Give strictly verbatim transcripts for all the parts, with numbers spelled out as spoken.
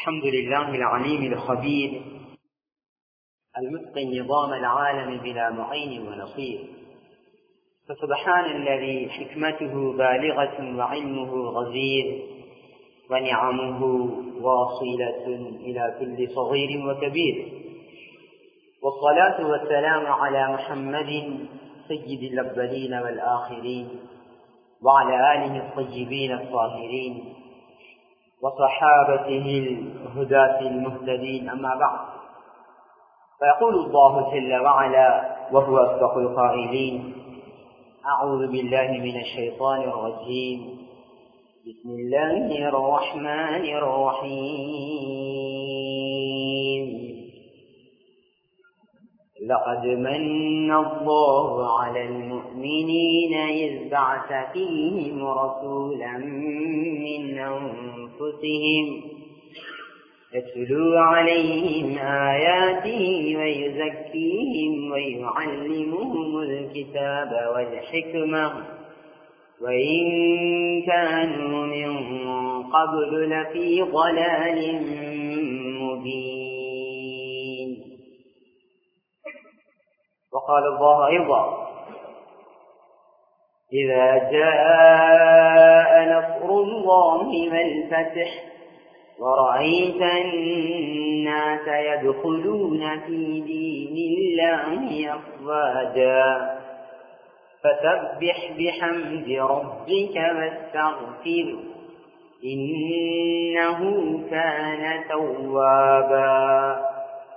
الحمد لله العليم الخبير المتقن نظام العالم بلا معين ونصير. فسبحان الذي حكمته بالغة وعلمه غزير ونعمه واصلة إلى كل صغير وكبير. والصلاة والسلام على محمد سيد الأولين والآخرين وعلى آله الطيبين الطاهرين وصحابته الهداة المهتدين. أما بعد، فيقول الله جل وعلا وهو أصدق القائلين: أعوذ بالله من الشيطان الرجيم، بسم الله الرحمن الرحيم. لقد من الله على المؤمنين إذ بعث فيهم رسولا من أنفسهم يتلو عليهم آياته ويزكيهم ويعلمهم الكتاب والحكمة وإن كانوا من قبل لفي ضلال مبين. وقال الله أيضا: إذا جاء نصر الله والفتح ورأيت الناس يدخلون في دين الله أفواجا فسبح بحمد ربك واستغفره إنه كان توابا.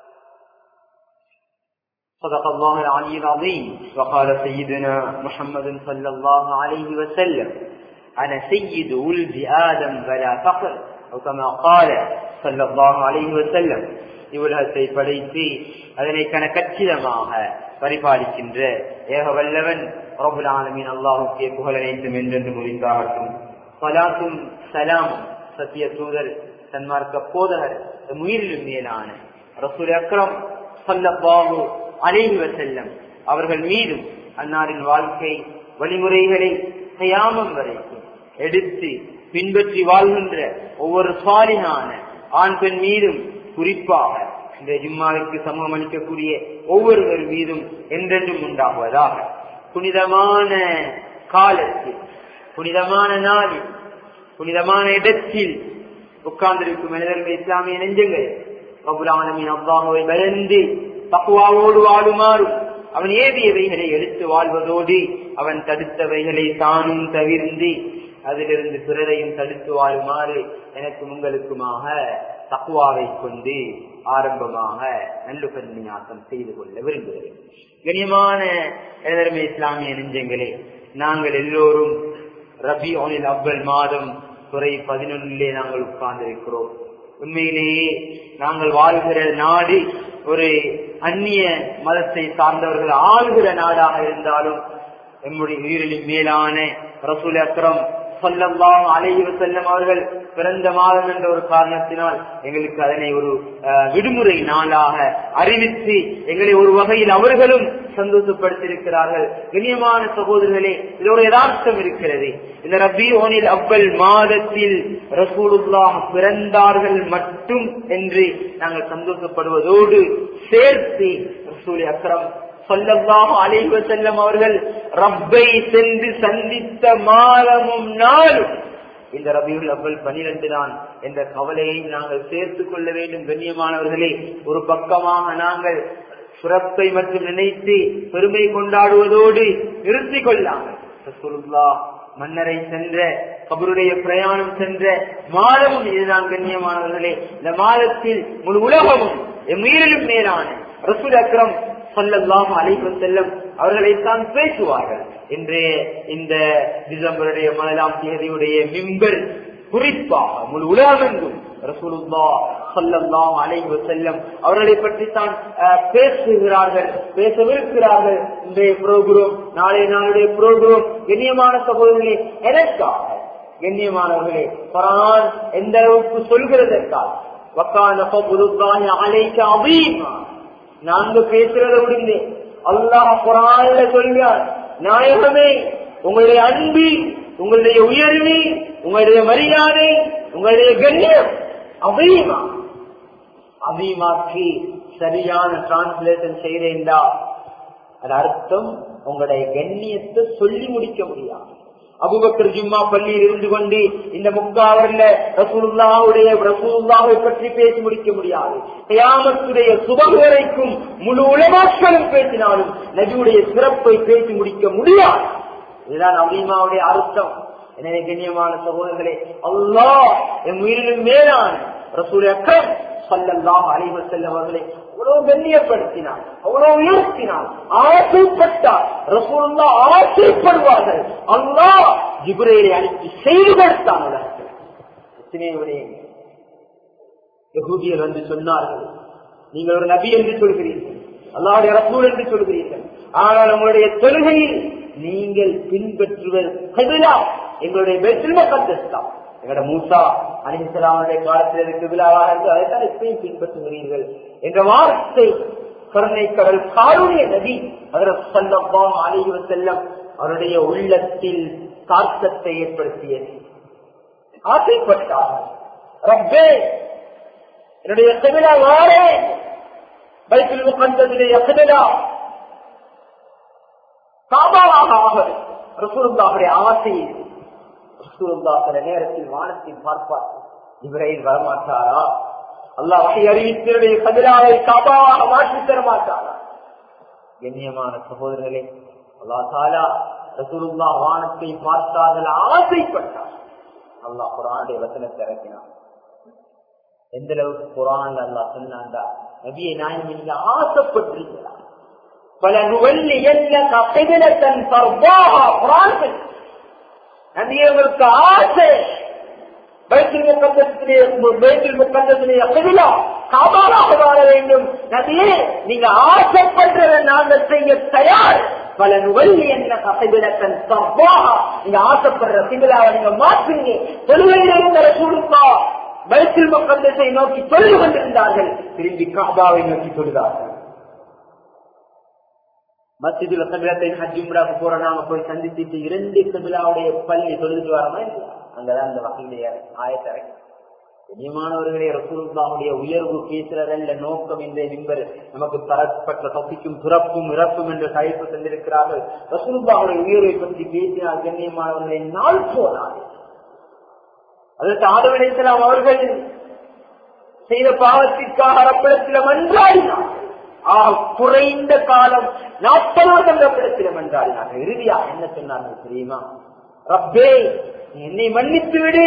صدق الله العلي العظيم. وقال سيدنا محمد صلى الله عليه وسلم: أنا سيد ولد آدم ولا فخر، أو كما قال صلى الله عليه وسلم. இவ்வுலகத்தை படைத்து அதனை கணக்கச்சிதமாக பரிபாலிக்கின்ற ஏக வல்லவன் ரப்புல் ஆலமீன் அல்லாஹ்வுக்கே புகழ் அனைத்தும் என்றென்று முடிந்தாகட்டும். ஸலாத்தும் ஸலாமும் சத்திய தூதர் சன்மார்க்க போதகர் உயிரிலும் மேலான ரசூல் அக்ரம் ஸல்லல்லாஹு அலைஹி வஸல்லம் அவர்கள் மீதும் அன்னாரின் வாழ்க்கை வழிமுறைகளை கியாமம் வரைக்கும் எடுத்து பின்பற்றி வாழ்கின்ற ஒவ்வொரு சாலிஹான ஆண் பெண் மீதும், குறிப்பாக இந்த ஜும்மாவிற்கு சமூகம் அளிக்கக்கூடிய ஒவ்வொருவர் மீதும் என்றென்றும் உண்டாகுவதாக. புனிதமான காலத்தில், புனிதமான நாளில், புனிதமான இடத்தில் உட்கார்ந்திருக்கும் மனிதர்கள், இஸ்லாமிய நெஞ்சங்கள், ரப்புல் ஆலமீன் அல்லாஹ்வை பயந்து தக்வாவோடு வாழுமாறும், அவன் ஏவியவைகளை எடுத்து வாழ்வதோடு அவன் தடுத்தவைகளை தானும் தவிர்ந்து அதிலிருந்து பிறரையும் தடுத்து வாழுமாறு எனக்கும் உங்களுக்குமாக தக்வாவை கொண்டு ஆரம்பமாக நல்லுபன்யாசம் செய்து கொள்ள விரும்புகிறேன். கண்ணியமான எனதருமை இஸ்லாமிய நெஞ்சங்களே, நாங்கள் எல்லோரும் ரபியுல் அவ்வல் மாதம் துறை பதினொன்னிலே நாங்கள் உட்கார்ந்திருக்கிறோம். உண்மையிலேயே நாங்கள் வாழ்கிற நாடு ஒரு அந்நிய மதத்தை சார்ந்தவர்கள் ஆளுகிற நாடாக இருந்தாலும் நம்முடைய உயிரிலும் மேலான ரசூல் அக்ரம் ஸல்லல்லாஹு அலைஹி வஸல்லம் அவர்கள் பிறந்த மாதம் என்ற ஒரு காரணத்தினால் எங்களுக்கு அதனை ஒரு விடுமுறை நாளாக அறிவித்து எங்களை ஒரு வகையில் அவர்களும் சந்தோஷப்படுத்தியிருக்கிறார்கள். கண்ணியமான சகோதரர்களே, இது ஒரு யதார்த்தம் இருக்கிறது. இந்த ரபியுல் அவ்வல் மாதத்தில் ரசூலுல்லாஹ் பிறந்தார்கள் மட்டும் என்று நாங்கள் சந்தோஷப்படுவதோடு சேர்த்து ரசூல் அக்ரம் ஸல்லல்லாஹு அலைஹி வஸல்லம் அவர்கள் ரப்பை சென்று சந்தித்த மாதமும் நாளும் இந்த ரபியுல் அவ்வல் பனிரெண்டு தான் என்ற கவலையை நாங்கள் சேர்த்துக் கொள்ள வேண்டும். கண்ணியமானவர்களே, ஒரு பக்கமாக நாங்கள் சிறப்பை மற்றும் நினைத்து பெருமை கொண்டாடுவதோடு நிறுத்திக் கொள்ளாமல் ரசூலுல்லாஹ் மன்னரை சென்ற கபருடைய பிரயாணம் சென்ற மாதமும் இதுதான். கண்ணியமானவர்களே, இந்த மாதத்தில் முழு உலகமும் எம்மீறிலும் மேலான ரசூல் அக்ரம் ஸல்லல்லாஹு அலைஹி வஸல்லம் அவர்களைத்தான் பேசுவார்கள். இன்றைய இந்த டிசம்பருடைய முதலாம் தேதியுடைய மிம்பர் குறிப்பாக முழு உலகமெங்கும் ரசூலுல்லாஹ் ஸல்லல்லாஹு அலைஹி வஸல்லம் அவர்களை பற்றி தான் பேசுகிறார்கள், பேசவிருக்கிறார்கள். இன்றைய புரோகிராம், நாளைய நாளுடைய புரோகிராம். கண்ணியமான சகோதரர்களே, எதற்காக? கண்ணியமானவர்களே, குர்ஆன் எந்த அளவுக்கு சொல்கிறதற்காக வக்கான ஃபதுலுல்லாஹி அலைக அஸீமா. நாங்க பேசுறத விடுங்க, அல்லாஹ் குர்ஆன்ல சொல்றார், நாயகமே உங்களுடைய அன்பு, உங்களுடைய உயர்வு, உங்களுடைய மரியாதை, உங்களுடைய கண்ணியம் அவீமா. அவீமாக்கு சரியான டிரான்ஸ்லேஷன் செய்யறேன்டா அது அர்த்தம் உங்களுடைய கண்ணியத்தை சொல்லி முடிக்க முடியாது. அபூபக்கர் ஜும்மா பள்ளியில் இருந்து கொண்டு இந்த முக்காவர்ல ரசூலுல்லாஹ்வுடைய ரசூலுல்லாஹை பற்றி பேசி முடிக்க முடியாது. கியாமத்துடைய சுபஹ் வரைக்கும் முழு உலமாக்களும் பேசினாலும் நபியுடைய சிறப்பை பேசி முடிக்க முடியாது. இதுதான் அவீமாவுடைய அர்த்தம். எனவே கண்ணியமான சகோதரர்களே, அல்லாஹ் என் உயிரிலும் மேலான ரசூல் அக்ரம் ஸல்லல்லாஹு அலைஹி வஸல்லம் அவர்களை அவ்வளவு கண்ணியப்படுத்தினார், அவ்வளவு உயர்த்தினார், ஆசைப்பட்டார். ரசூலுல்லாஹ் ஆசைப்படுவார்கள். அல்லாஹ் ஜிப்ரீலை அனுப்பி செய்து கொடுத்தான் உலகத்தில். எத்தனை விடயங்கள். யஹூதியர் வந்து சொன்னார்கள், நீங்கள் ஒரு நபி என்று சொல்கிறீர்கள், அல்லாஹ்வுடைய ரசூல் என்று சொல்கிறீர்கள், ஆனால் உங்களுடைய தொழுகையில் நீங்கள் பின்பற்றுவது கிபிலா எங்களுடைய பைத்துல் முகத்தஸ் தான். எங்களோட மூசா அலைஹிஸ்ஸலாமுடைய காலத்தில் கிபிலாவாக இருந்து அதைத்தான் எப்பயும் பின்பற்றுகிறீர்கள் என்ற வார்த்தை கருணை கடல் காருடைய நபி ஹஜ்ரத் ஸல்லல்லாஹு அலைஹி வஸல்லம் அவருடைய உள்ளத்தில் தாக்கத்தை ஏற்படுத்தியது. ஆசைப்பட்டார், ரப்பே என்னுடைய கிபிலா வாரே, பைத்துல் முகத்தஸுடைய கிபிலா காபாவாக ஆக ரசூலுல்லாஹுடைய ஆசை. ரசூலுல்லாஹ் சில நேரத்தில் வானத்தில் பார்ப்பார், ஜிப்ரீல் வரமாட்டாரா? அல்லாஹ் வஹி அறிவித்தவருடைய கிபிலாவை காபாவாக மாற்றி தர மாட்டாரா? கண்ணியமான சகோதரர்களே, அல்லாஹ் தஆலா ரசூலுல்லாஹ் வானத்தை பார்த்தார்கள், ஆசைப்பட்டார். அல்லாஹ் குர்ஆனுடைய வசனத்தை இறக்கினார். எந்த அளவுக்கு குர்ஆன்ல அல்லாஹ் சொன்னாண்டா, நபியே நாயகம் நீங்க ஆசைப்பட்டிருக்கிறார். பலனுவல்லியன்னக கிபிலத்தன் தர்தாஹா. குர்ஆன் நபியே உங்களுக்கு ஆசை பைத்துல் முகத்தஸிலே பைத்துல் முகத்தஸிலே கிபிலா காபாவாக மாற வேண்டும். நபியே நீங்க ஆசைப்படுறத நாங்கள் செய்ய தயார். பலனுவல்லியன்னக கிபிலத்தன் தர்தாஹா. நீங்க ஆசைப்படுற கிபிலாவை நீங்க மாற்றுங்க. தொழுகையில் இருந்த ரசூலுல்லாஹ் பைத்துல் முகத்தஸை நோக்கி தொழுது கொண்டிருந்தார்கள், திரும்பி காபாவை நோக்கி தொழுதார்கள். மஸ்ஜிதுல் கிபிலத்தை ஹஜ் உம்ராக்கு போற நாம போய் சந்திச்சுட்டு இரண்டு கிபிலாவுடைய பள்ளி தொழுது வரமா இல்லையா? அங்கதான் அந்த வகையிலேயே ஆயத்தை இறக்கி. கண்ணியமானவர்களே, ரசூலுல்லாஹுடைய உயர்வு பேசுறதல்ல நோக்கம். இந்த மிம்பர் நமக்கு தரப்பட்ட தொப்பிக்கும் பிறப்பும் இறப்பும் என்ற தலைப்பு தந்திருக்கிறார்கள். ரசூலுல்லாஹுடைய உயர்வை பற்றி பேசினால் கண்ணியமானவர்களை நாள் போனார். அதற்கு ஆதம் அலைஹிஸ்ஸலாம் அவர்கள் செய்த பாவத்திற்காக ரப்பிடத்தில் மன்றாடினார். குறைந்த காலம் நாற்பது வருடத்திலும் என்றார்கள். இறுதியாக என்ன சொன்னார்கள் தெரியுமா? ரப்பே என்னை மன்னித்து விடு,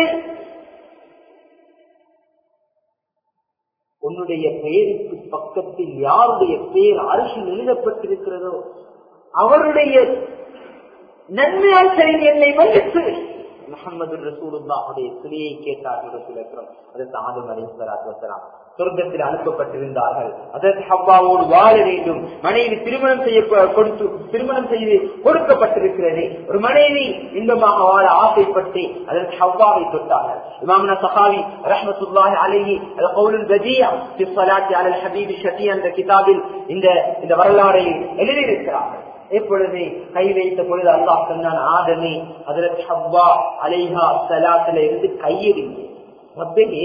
உன்னுடைய பெயருக்கு பக்கத்தில் யாருடைய பெயர் அரிசியில் எழுதப்பட்டிருக்கிறதோ அவருடைய நன்மையால் சரி என்னை மன்னித்து. முஹம்மது ரசூலுல்லாஹுடைய சிலையை கேட்டார்கள். அதற்கு ஆதம் அலைஹிஸ்ஸலாத்து வஸலாம் சொர்க்கத்தில் அனுப்பப்பட்டிருந்தார்கள். அதற்கு ஹவ்வாவோடு வாழ வேண்டும். மனைவி திருமணம் செய்ய கொடுத்து திருமணம் செய்து கொடுக்கப்பட்டிருக்கிறது. ஒரு மனைவி இன்பமாக வாழ ஆசைப்பட்டு அதற்கு ஹவ்வாவை தொட்டார்கள். இமாம் சஹாவி ரஹ்மத்துல்லாஹி அலைஹி அல் கௌலுல் பதீஅ ஃபி ஸலாத்தி அலல் ஹபீப் ஷஃபீ என்ற கிதாபில் இந்த இந்த வரலாறை எழுதியிருக்கிறார்கள். எப்பொழுது கை வைத்த பொழுது அல்லாஹ் சொன்னான், ஆதமே ஹஜ்ரத் ஹவ்வா அலைஹா ஸலாத்துல இருந்து கையெடுங்க. ரப்பே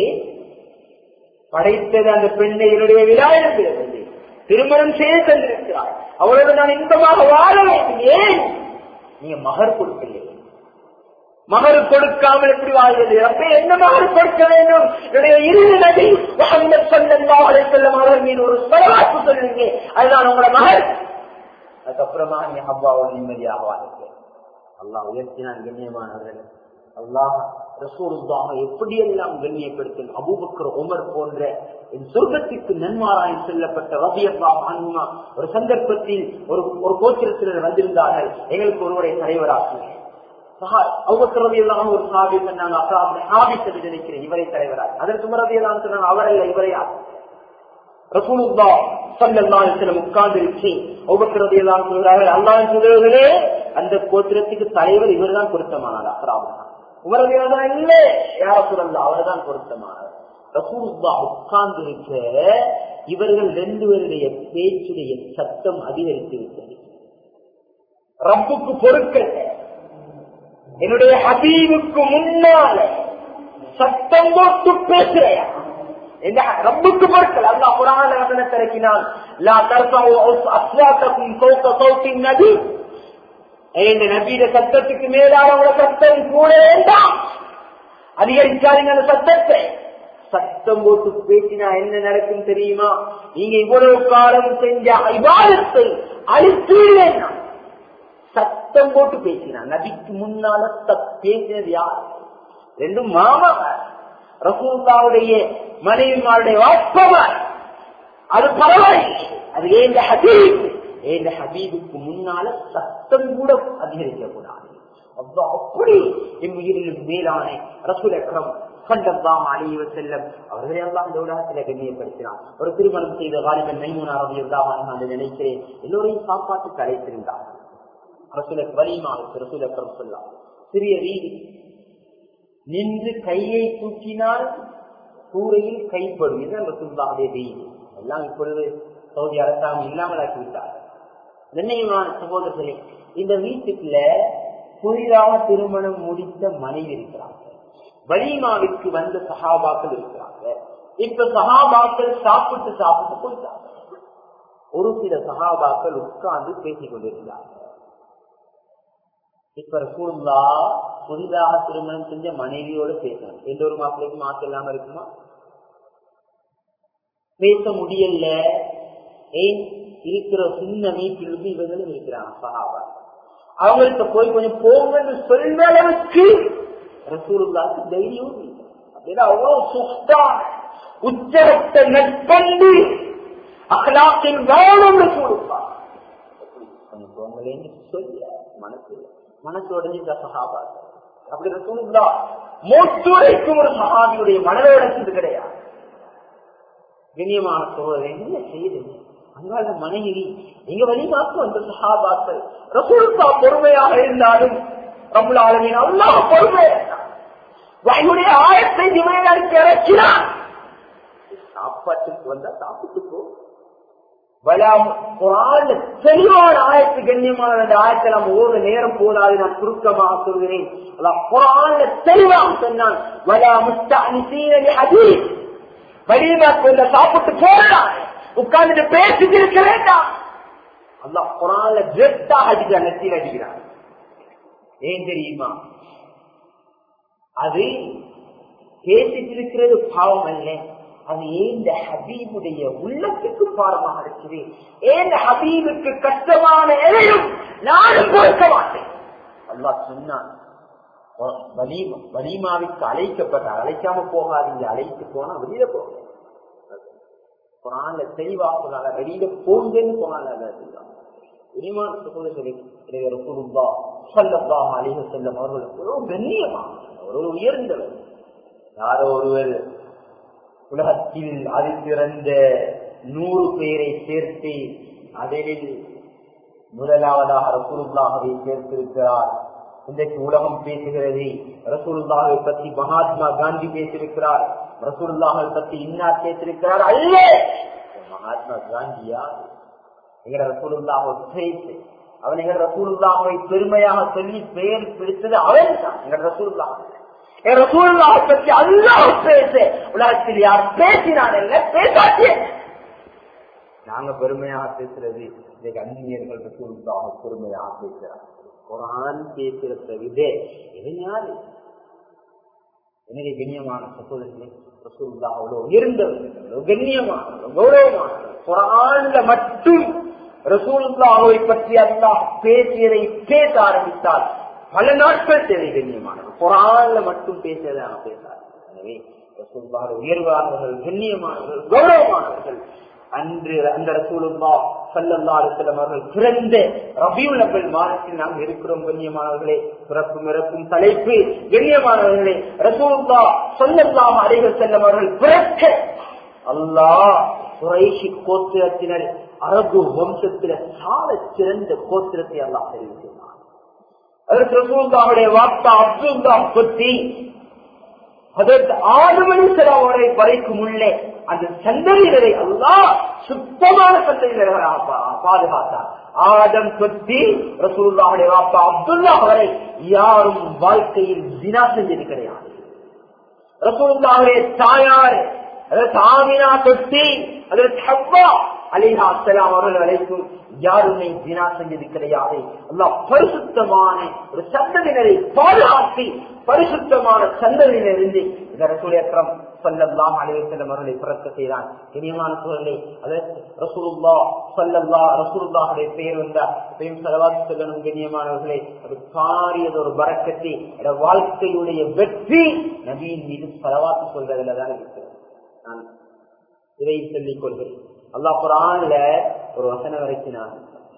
படைத்தது அந்த பெண்ணை என்னுடைய விலாயத்தில் திருமணம் செய்து தந்திருக்கிறார். அவளோடு நான் இன்பமாக வாழ வேண்டும். ஏன் நீங்க மகர் கொடுக்கலையே? மகர் கொடுக்காமல் எப்படி வாழ்வது? அப்ப என்ன மகர் கொடுக்க வேண்டும்? என்னுடைய இறுதி நபி முஹம்மது ஸல்லல்லாஹு அலைஹி வஸல்லம் அவர்கள் மீது ஒரு ஸலவாத் சொல்லுங்க, அதுதான் உங்களோட மகர். அதுக்கப்புறமா நீ ஹவ்வாவோடு நிம்மதியாக வாழ்க்கை. அல்லாஹ் உயர்த்தினான். கண்ணியமானவர்கள், அல்லாஹ் ரசூலுல்லாஹ் எப்படியெல்லாம் கண்ணியப்படுத்தும். அபூபக்கர் உமர் போன்ற சொர்க்கத்திற்கு நன்மாராய் செல்லப்பட்ட ரலியல்லாஹு அன்ஹுமா ஒரு சந்தர்ப்பத்தில் ஒரு ஒரு கோத்திரத்தினர் வந்திருந்தார்கள். எங்களுக்கு ஒருவரை தலைவராக்குங்க. அபூபக்கர் ரலியல்லாஹு ஒரு சஹாபி சொன்னாங்க, அஸ்ஹாபுல் ஹாபிஸ் என்று நினைக்கிறேன், இவரை தலைவராக. அதற்கு உமர் ரலியல்லாஹு சொன்னாங்க, அவரல்ல இவரையா. ரசூலுல்லாஹ் ஸல்லல்லாஹு அலைஹி வஸல்லம் உட்கார்ந்து இருக்கு. அபூபக்கர் ரலியல்லாஹு சொல்றார்கள், அல்லாஹ்வின் தூதரே, அந்த கோத்திரத்துக்கு தலைவர் இவர்தான் பொருத்தமானார். அஸ்ஹாபுல் உமர் ரலியல்லாஹு இல்ல யா ரசூலல்லாஹ், அவர்தான் பொருத்தமானார். ரசூலுல்லாஹ் உட்கார்ந்து இருக்க இவர்கள் ரெண்டு பேருடைய பேச்சுடைய சத்தம் அதிகரித்து விட்டது. ரப்புக்கு பொருட்கள் என்னுடைய ஹபீபுக்கு முன்னால சத்தம் போட்டு பேசுறையா? ரப்புக்கு பொருட்கள் அல்லாஹ் குர்ஆன்ல வசனத்தை இறக்கினான். லா தர்ஃபஉ அஸ்வாத்தகும் ஃபௌக ஸௌத்தின் நபி, இந்த நபியோட சத்தத்துக்கு மேலான உங்க சத்தம் கூட வேண்டாம், அதிகரிக்காதீங்க அந்த சத்தத்தை. சத்தம் போட்டு பேசினா என்ன நடக்கும் தெரியுமா? நீங்க இவ்வளவு காலம் செஞ்ச இபாதத்தை அழித்தீர்கள். சத்தம் போட்டு பேசினா நபிக்கு முன்னால பேசினது யார்? ரெண்டும் மாமா ரசூலுல்லாஹ்வுடைய மனைவிமாருடைய வாப்பவர். அது பரவாயில்லை, அது ஏன் ஹபீப், ஏன் ஹபீபுக்கு முன்னால சத்தம் கூட அதிகரிக்க கூடாது. அப்படி என் உயிரில் மேலான ரசூல் அக்ரம் ஸல்லல்லாஹு அலைஹி வஸல்லம் அவர்களை அல்லாஹ் இந்த உலகத்தில் கண்ணியப்படுத்தினார். ஒரு திருமணம் செய்த வாலிபன் மைமூனா ரலியல்லாஹு அன்ஹா என்று நினைக்கிறேன், எல்லோரையும் சாப்பாட்டுக்கு அழைத்திருந்தார். ரசூல் வலிமாவுக்கு ரசூல் அக்ரம் ஸல்லல்லாஹு சிறிய வீடு நின்று கையை தூக்கினால் கூரையில் கைப்படும். இதுதான் ரசூலுல்லாஹுடைய வீடு. எல்லாம் இப்பொழுது சவுதி அரசாங்கம் இல்லாமல் ஆக்கிவிட்டார். நிர்ணயமான சகோதரர்களே, இந்த வீட்டுக்குள்ள புதிதாக திருமணம் முடித்த மனைவி இருக்கிறாங்க, வலிமாவிற்கு வந்த சஹாபாக்கள் இருக்கிறாங்க. இப்ப சஹாபாக்கள் சாப்பிட்டு சாப்பிட்டு போயிட்டாங்க. ஒரு சில சஹாபாக்கள் உட்கார்ந்து பேசிக் கொண்டிருந்தாங்க. இப்ப ரசூலுல்லாஹ் புதிதாக திருமணம் செஞ்ச மனைவியோட பேசணும். எந்த ஒரு மாப்பிள்ளைக்கும் ஆசை இல்லாம இருக்குமா? பேச முடியல. ஏன்? இருக்கிற சின்ன வீட்டிலிருந்து இவங்களும் இருக்கிறாங்க சஹாபா. அவங்களுக்கு போய் கொஞ்சம் போங்கன்னு சொல்ற அளவுக்கு ரசூலுல்லாஹ்க்கு தைரியம் இல்லை. அப்படின்னா அவ்வளவு சுத்தம் உச்சரத்த நட்பண்பு அக்லாக்கின் கவனம் ரசூலுல்லாஹ். கொஞ்சம் போங்களேன்னு சொல்ல மனசு மனசு உடஞ்சிட்ட சஹாபா. அப்படி ரசூலுல்லாஹ் மூச்சுரைக்கும் ஒரு சஹாபியுடைய மனதை உடைச்சது கிடையாது. கண்ணியமான சோதனை என்ன செய்யுது? அங்கால மனைவி எங்க வழிமாக்கு வந்த சஹாபாக்கள் ரசூலுல்லாஹ் பொறுமையாக இருந்தாலும் ரப்புல் ஆலமீன் அல்லாஹ் பொறுமையாக இருந்தார். வஹ்யுடைய ஆயத்தை இவர்களுக்கு இறக்கினார். சாப்பாட்டுக்கு வந்தா சாப்பிட்டுக்கோ. தெளிவான ஆயத்து கண்ணியமான ஆயத்தை நாம் ஒவ்வொரு நேரம் போதாது. நான் சுருக்கமாக சொல்கிறேன். குர்ஆன்ல தெளிவாக சொன்னான், வலா முஸ்தஅனிஸீன லிஹதீஸ், வலிமாக்கு வந்த சாப்பிட்டு போறான், உட்கார்ந்துட்டு பேசிட்டு இருக்க வேண்டாம். அல்லாஹ் குர்ஆன்ல ஜெட்டாக அடிக்கிறான், நெத்தியில் அடிக்கிறான். ஏன் தெரியுமா? அது பேசிட்டு இருக்கிறது பாவம் அல்ல, அது ஏன் ஹபீபுடைய உள்ளத்துக்கு பாரமாக இருக்குது. ஏன் ஹபீபுக்கு கஷ்டமான எதையும் நானும் கொடுக்க மாட்டேன். அல்லாஹ் சொன்னான், வலிமாவிற்கு அழைக்கப்பட்ட அழைக்காம போகாதீங்க, அழைத்து போனா வெளியில போக. குர்ஆன்ல தெளிவாக சொன்னாங்க, வெளியில போங்கன்னு போனாங்க. இனிமான சகோதரர்களே, ரசூலுல்லாஹ் ஸல்லல்லாஹு அலைஹி வஸல்லம் அவர்களுக்கு ஒரு கண்ணியமான ஒரு உயர்ந்தவர். யாரோ ஒருவர் உலகத்தில் அது சிறந்த நூறு பேரை சேர்த்து அதில் முதலாவதாக ரசூலுல்லாஹை சேர்த்திருக்கிறார். இன்றைக்கு உலகம் பேசுகிறது, ரசூலுல்லாஹை பற்றி மகாத்மா காந்தி பேசியிருக்கிறார், ரசூலுல்லாஹை பற்றி இன்னார் பேசியிருக்கிறார். அல்ல, மகாத்மா காந்தியா? எங்க ரசூலுல்லாஹ் பேசு அவன் எங்க ரசூலுல்லாஹை பெருமையாக சொல்லி பெயர் பிடித்தது அவன் தான். எங்க ரசூலுல்லாஹ் ரசூலுல்லாஹை பற்றி அல்லாஹ் பேச உலகத்தில் யார் பேசினான் இல்ல பேசாச்சு. நாங்க பெருமையாக பேசுறது, இன்னைக்கு அந்நியர்கள் ரசூலுல்லாஹை பெருமையாக பேசுறாங்க. குர்ஆன் பேசுறத விட எதையாரு? எனவே கண்ணியமான சகோதரர்களே, ரசூலுல்லாஹ் அவ்வளவு உயர்ந்தவர்கள், கண்ணியமான கௌரவமான. குர்ஆன்ல மட்டும் ரசூலுல்லாஹை பற்றி அல்லாஹ் பேசியதை பேச ஆரம்பித்தால் பல நாட்கள் தேவை. கண்ணியமானது குர்ஆன்ல மட்டும் பேசியதாக பேசார். எனவே ரசூலுல்லாஹ் உயர்வானவர்கள், கண்ணியமானவர்கள், கௌரவமானவர்கள். அன்று அந்த ரசூலுல்லாஹ் ஸல்லல்லாஹு அலைஹி வஸல்லம் அவர்கள் பிறந்த ரபியுல் அவ்வல் மாதத்தில் நாம் இருக்கிறோம். கண்ணியமானவர்களே, பிறப்பும் இறப்பும் தலைப்பு. கண்ணியமானவர்களே, ரசூலுல்லாஹ் ஸல்லல்லாஹு அலைஹி வஸல்லம் அவர்கள் பிறக்க அல்லாஹ் குறைஷி கோத்திரத்தினர் அரபு வம்சத்தில சால சிறந்த கோத்திரத்தை அல்லாஹ் தெரிவித்தார். அதற்கு ரசூலுல்லாஹுடைய வாப்பா அப்துல்லாஹ் பற்றி அதற்கு ஆறு மணி செலவு வரை வரைக்கும் உள்ளே அந்த சந்ததியினரை அல்லாஹ் சுத்தமான சந்ததியினர்களாக பாதுகாத்தார். ஆதம் தொட்டி ரசூலுல்லாஹுடைய வாப்பா அப்துல்லாஹ் வரை யாரும் வாழ்க்கையில் ஜினா செஞ்சது கிடையாது. ரசூலுல்லாஹுடைய தாயார் அதற்கு ஆமினா தொட்டி அதற்கு ஹவ்வா அலைஹா ஸலாம் அவர்கள் வரைக்கும் யாருமே ஜினா செஞ்சது கிடையாது. அல்லாஹ் பரிசுத்தமான ஒரு சந்ததியினரை பாதுகாத்து பரிசுத்தமான சந்ததியிலிருந்து ரசூல் அக்ரம் ஸல்லல்லாஹு அலைஹி வஸல்லம் அவர்களை பிறக்க செய்தான். இனிமான சூழலை அதற்கு ரசூலுல்லாஹ் ஸல்லல்லாஹு ரசூலுல்லாஹுடைய பெயர் வந்தார் பெரும் ஸலவாத் சொல்லணும். கண்ணியமானவர்களே, அது பாரியது ஒரு பரக்கத்தை வாழ்க்கையுடைய வெற்றி நபியின் மீது ஸலவாத் சொல்றதுல தான் இருக்கிறது. நான் இதை சொல்லிக் கொள்கிறேன். அல்லாஹ் குர்ஆன்ல ஒரு வசனம் இறக்கினான்,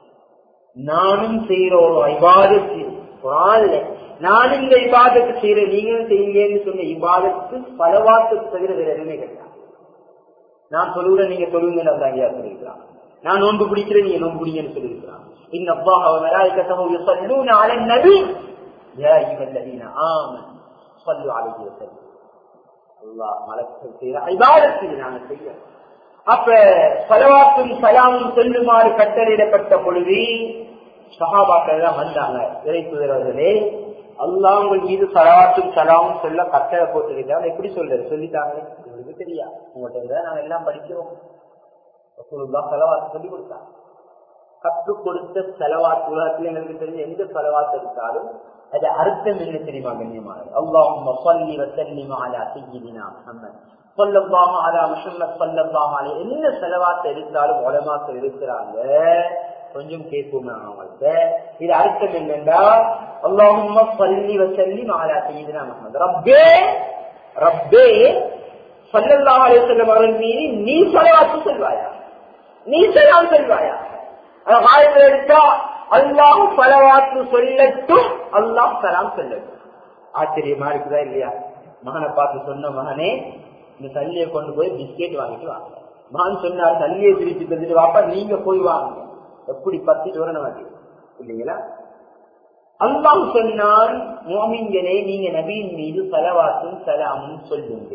நானும் செய்யற ஒரு இபாதத்து குர்ஆன்ல நான் இந்த இபாதத்து செய்யறேன் நீங்களும் செய்யுங்கன்னு சொன்ன இபாதத்து ஸலவாத்து தவிர வேற எதுவுமே கிடையாது. நான் சொல்லுறேன் நீங்க சொல்லுங்க அல்லாஹ் சொல்லிருக்கிறான். நான் நோன்பு பிடிக்கிறேன் நீங்க நோன்பு பிடிங்கன்னு சொல்லிருக்கிறான். இன்னல்லாஹ வ மலாயிகத்தஹு யுஸல்லூன அலன் நபி யா அய்யுஹல்லதீன ஆமனு ஸல்லு அலைஹி வஸல்லம். அல்லாஹ் மலக்குகள் செய்யற இபாதத்தை நாங்க செய்யறோம். அப்ப ஸலவாத்தும் ஸலாமும் சொல்லுமாறு கட்டளையிடப்பட்ட பொழுது சஹாபாக்கள் எல்லாம் வந்தாங்க. இறை தூதரவர்களே, அல்லாஹ் உங்கள் மீது ஸலவாத்தும் ஸலாமும் சொல்ல கட்டளை போட்டுக்கிட்டாங்க, எப்படி சொல்றது சொல்லிட்டாங்க உங்களுக்கு தெரியா, உங்கள்கிட்ட நாங்க எல்லாம் படிக்கிறோம். ரசூலுல்லாஹ் ஸலவாத் சொல்லி கொடுத்தாங்க. கற்றுக் கொடுத்த ஸலவாத் உலகத்தில் எங்களுக்கு தெரிஞ்ச எந்த ஸலவாத் எடுத்தாலும் அது அர்த்தம் என்ன தெரியுமா கண்ணியமானது? அல்லாஹும்ம ஸல்லி வ ஸல்லிம் அலா சய்யிதினா முஹம்மத் ஸல்லல்லாஹு அலா முஹம்மத் ஸல்லல்லாஹு அலைஹி. என்ன ஸலவாத் எடுத்தாலும் உலமாக்கள் இருக்கிறாங்க, கொஞ்சம் கேட்போம் அவங்கள்ட்ட. இது அர்த்தம் என்னன்னா அல்லாஹும்ம ஸல்லி வ ஸல்லிம் அலா சய்யிதினா முஹம்மத். ரப்பே ரப்பே ஸல்லல்லாஹு அலைஹி வஸல்லம் அவர்கள் மீது நீ ஸலவாத் சொல்வாயா, நீ ஸலாம் சொல்வாயா. அத வாயில எடுத்தா அல்லாஹ் ஸலவாத் சொல்லட்டும், அல்லாஹ் ஸலாம் சொல்லட்டும். ஆச்சரியமா இருக்குதா இல்லையா? மகனை பார்த்து சொன்ன, மகனே இந்த தள்ளியை கொண்டு போய் பிஸ்கெட் வாங்கிட்டு வாங்க. மகன் சொன்னார், தள்ளியை பிரிச்சு தந்துட்டு வாப்பா நீங்க போய் வாங்க. எப்படி பத்து வரணும் இல்லைங்களா? அல்லாஹ் சொன்னான், முஃமின்களே நீங்க நபியின் மீது ஸலவாத்தும் ஸலாமும் சொல்லுங்க.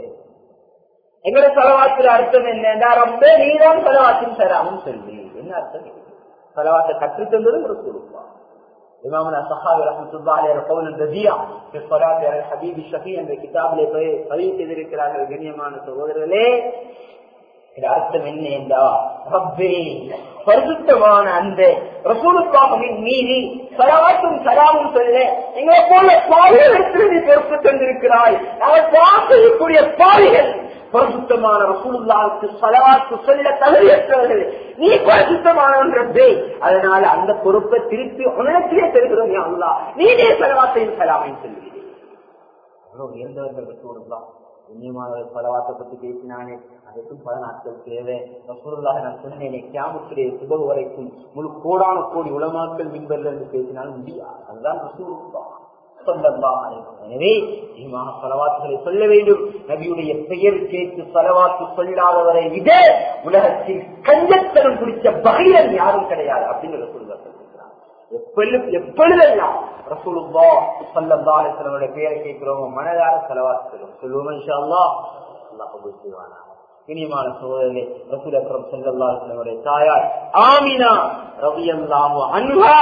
எங்களோட ஸலவாத்துல அர்த்தம் என்னன்னா, ரப்பே நீதான் ஸலவாத்தும் ஸலாமும் சொல்லு. என்ன அர்த்தம்? ஸலவாத்தை கற்றுத் தந்ததும் ரசூலுல்லாஹ். இமாமுனா ஸஹாபி ரஹ்மத்துல்லாஹி அலைஹி கௌலன் ரதியா ஃபி ஸலாத்தி அலல் ஹபீபி ஷஃபீ என்ற கிதாபிலே பதிவு செய்திருக்கிறார்கள். கண்ணியமான சகோதரர்களே, இது அர்த்தம் என்ன என்றா, ரப்பே பரிசுத்தமான அந்த ரசூலுல்லாஹின் மீது ஸலவாத்தும் ஸலாமும் சொல்ல எங்களை போல பாவிகளுக்கு நீ பொறுப்பு தந்திருக்கிறாய். நாங்கள் பார்க்கக்கூடிய பாவிகள் பரிசுத்தமான ரசூலுல்லாஹ்வுக்கு ஸலவாத்து சொல்ல தகுதியற்றவர்கள், நீ பரிசுத்தமானவன் ரப்பே. அதனால அந்த பொறுப்பை திருப்பி உனக்கே தருகிறோம் யா அல்லாஹ், நீனே ஸலவாத்தையும் ஸலாமையும் சொல்லுகிறேன். அவ்வளவு உயர்ந்தவர்கள் ரசூலுல்லாஹ். கண்ணியமான ஸலவாத்தை பத்தி பேசினானே, அதுக்கும் பல நாட்கள் தேவை. ரசூலுல்லாஹ் நான் சொன்னேனே, கியாமத்துடைய சுபஹ் வரைக்கும் முழு கோடான கோடி உலமாக்கள் மின்பர்ல இருந்து பேசினாலும் முடியாது. அதுதான் ரசூலுல்லாஹ் ஸல்லல்லாஹு அலைஹி வஸல்லம். எனவே இமாம ஸலவாத்துகளை சொல்ல வேண்டும். நபியுடைய பெயர் கேட்டு ஸலவாத்து சொல்லாதவரை விட உலகத்தில் கஞ்சத்தனம் பிடிச்ச பகைரன் யாரும் கிடையாது அப்படின்னு ரசூலுல்லாஹ் சொல்லியிருக்கிறார். எப்பொழுது எப்பொழுதெல்லாம் ரசூலுல்லாஹ் ஸல்லல்லாஹு அலைஹி வஸல்லம் பெயரை கேட்கிறோமோ மனதார ஸலவாத் சொல்லுவோம் சொல்லுவோம் இன்ஷா அல்லாஹ். அல்லாஹ் கபூல் செய்வானா. இனிமான சோதரே, ரசூல் அக்ரம் ஸல்லல்லாஹு அலைஹி வஸல்லம் தாயார் ஆமினா ரலியல்லாஹு அன்ஹா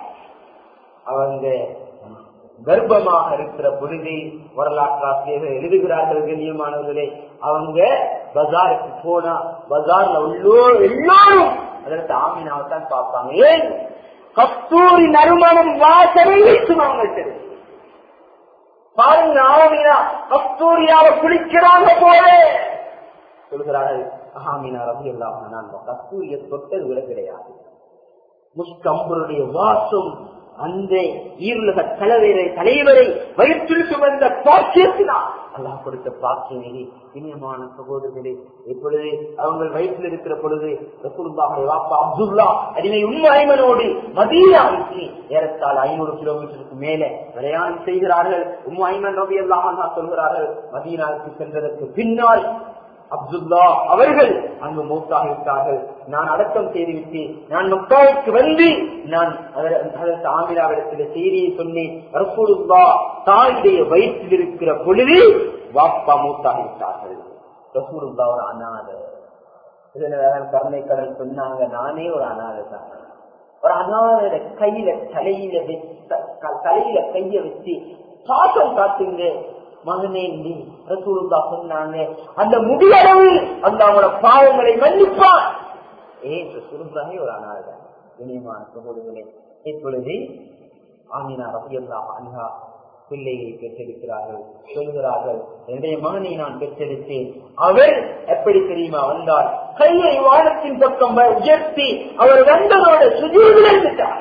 அவங்க கர்ப்பமாக இருக்கிற பொழுது வரலாற்றாசிரியர்கள் எழுதுகிறார்கள். கண்ணியமானவர்களே, அவங்க பஜாருக்கு போனா பஜார்ல உள்ளோ எல்லாரும் அதற்கு ஆமினாவை தான் பார்ப்பாங்க. ஏன்? கஸ்தூரி நறுமணம் வாசனை வீசுவாங்க. பாருங்க, ஆமினா கஸ்தூரியாவை குளிக்கிறாங்க போல சொல்கிறார்கள். ஆமினா ரலியல்லாஹு அன்ஹா கஸ்தூரியை தொட்டது விட கிடையாது. முஸ்கம்பருடைய வாசம் அந்த ஈருலக தலைவரை தலைவரை வயிற்றில் சுமந்த பாக்கியத்தினால் அல்லாஹ் கொடுத்த பாக்கியம். இனியமான சகோதரர்களே, இப்பொழுது அவங்க வயிற்றில் இருக்கிற பொழுது ரசூலுல்லாஹுடைய வாப்பா அப்துல்லா அடிமை உம்மு ஐமனோடு மதீனாவுக்கு ஏறத்தாழ ஐநூறு கிலோமீட்டருக்கு மேலே பிரயாணம் செய்கிறார்கள். உம்மு ஐமன் ரலியல்லாஹு அன்ஹா சொல்கிறார்கள், மதீனாவுக்கு சென்றதற்கு பின்னால் அப்துல்லா அவர்கள் அங்கு மௌத்தாகிவிட்டார்கள். நான் அடக்கம் செய்துவிட்டு நான் மக்காவுக்கு வந்து நான் ஆமினாவிடத்தில் செய்தியை சொன்னேன். ரசூலுல்லாஹ் தாயுடைய வயிற்றில் இருக்கிற பொழுது வாப்பா மௌத்தாகிவிட்டார்கள். ரசூலுல்லாஹ் ஒரு அனாதை. கருணை கடல் சொன்னாங்க, நானே ஒரு அனாதை தான். ஒரு அனாதை கையில தலையில தலையில கைய வச்சு பாசம் காட்டுங்க. மகனே ரசூலுல்லாஹ் சொன்னாங்க, அந்த முடியளவில் அந்த அவங்களோட பாவங்களை மன்னிப்பான். ஏன் ரசூலுல்லாஹி ஒரு அனாதை இனிமான சகோதரர்களே. இப்பொழுது ஆமினா ரலியல்லாஹு அன்ஹா பிள்ளையை பெற்றெடுக்கிறார்கள். சொல்கிறார்கள், என்னுடைய மகனை நான் பெற்றெடுத்தேன். அவர் எப்படி தெரியுமா வந்தார்? கையை வானத்தின் பக்கம் உயர்த்தி அவர் வந்ததோட சுஜூதில் இருந்துட்டார்.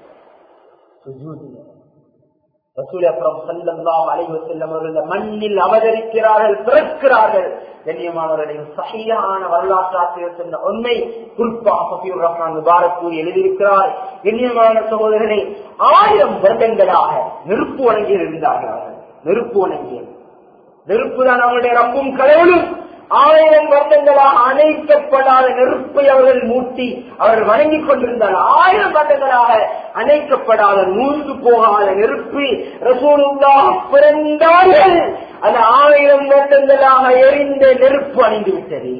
சுஜூதில் ரசூல் அக்ரம் ஸல்லல்லாஹு அலைஹி வஸல்லம் அவர்கள் மண்ணில் அவதரிக்கிறார்கள், பிறக்கிறார்கள். கண்ணியமானவர்களையும் சஹீஹான வரலாற்றாசிரியர் சொன்ன உண்மை குறிப்பாக சஃபியுர் ரஹ்மான் முபாரக் கூறி எழுதியிருக்கிறார். கண்ணியமான சகோதரர்களே, ஆயிரம் வருடங்களாக நெருப்பு வணங்கியில் இருந்தார்கள். நெருப்பு வணங்கியல் நெருப்பு தான் அவருடைய ரப்பும் கடவுளும். ஆயிரம் வருடங்களாக அணைக்கப்படாத நெருப்பை அவர்கள் மூட்டி அவர்கள் வணங்கிக் கொண்டிருந்தார்கள். ஆயிரம் வருடங்களாக அணைக்கப்படாத நூந்து போகாத நெருப்பு ரசூலுல்லாஹ் பிறந்தார்கள். அந்த ஆயிரம் வருடங்களாக எரிந்த நெருப்பு அணிந்து விட்டது.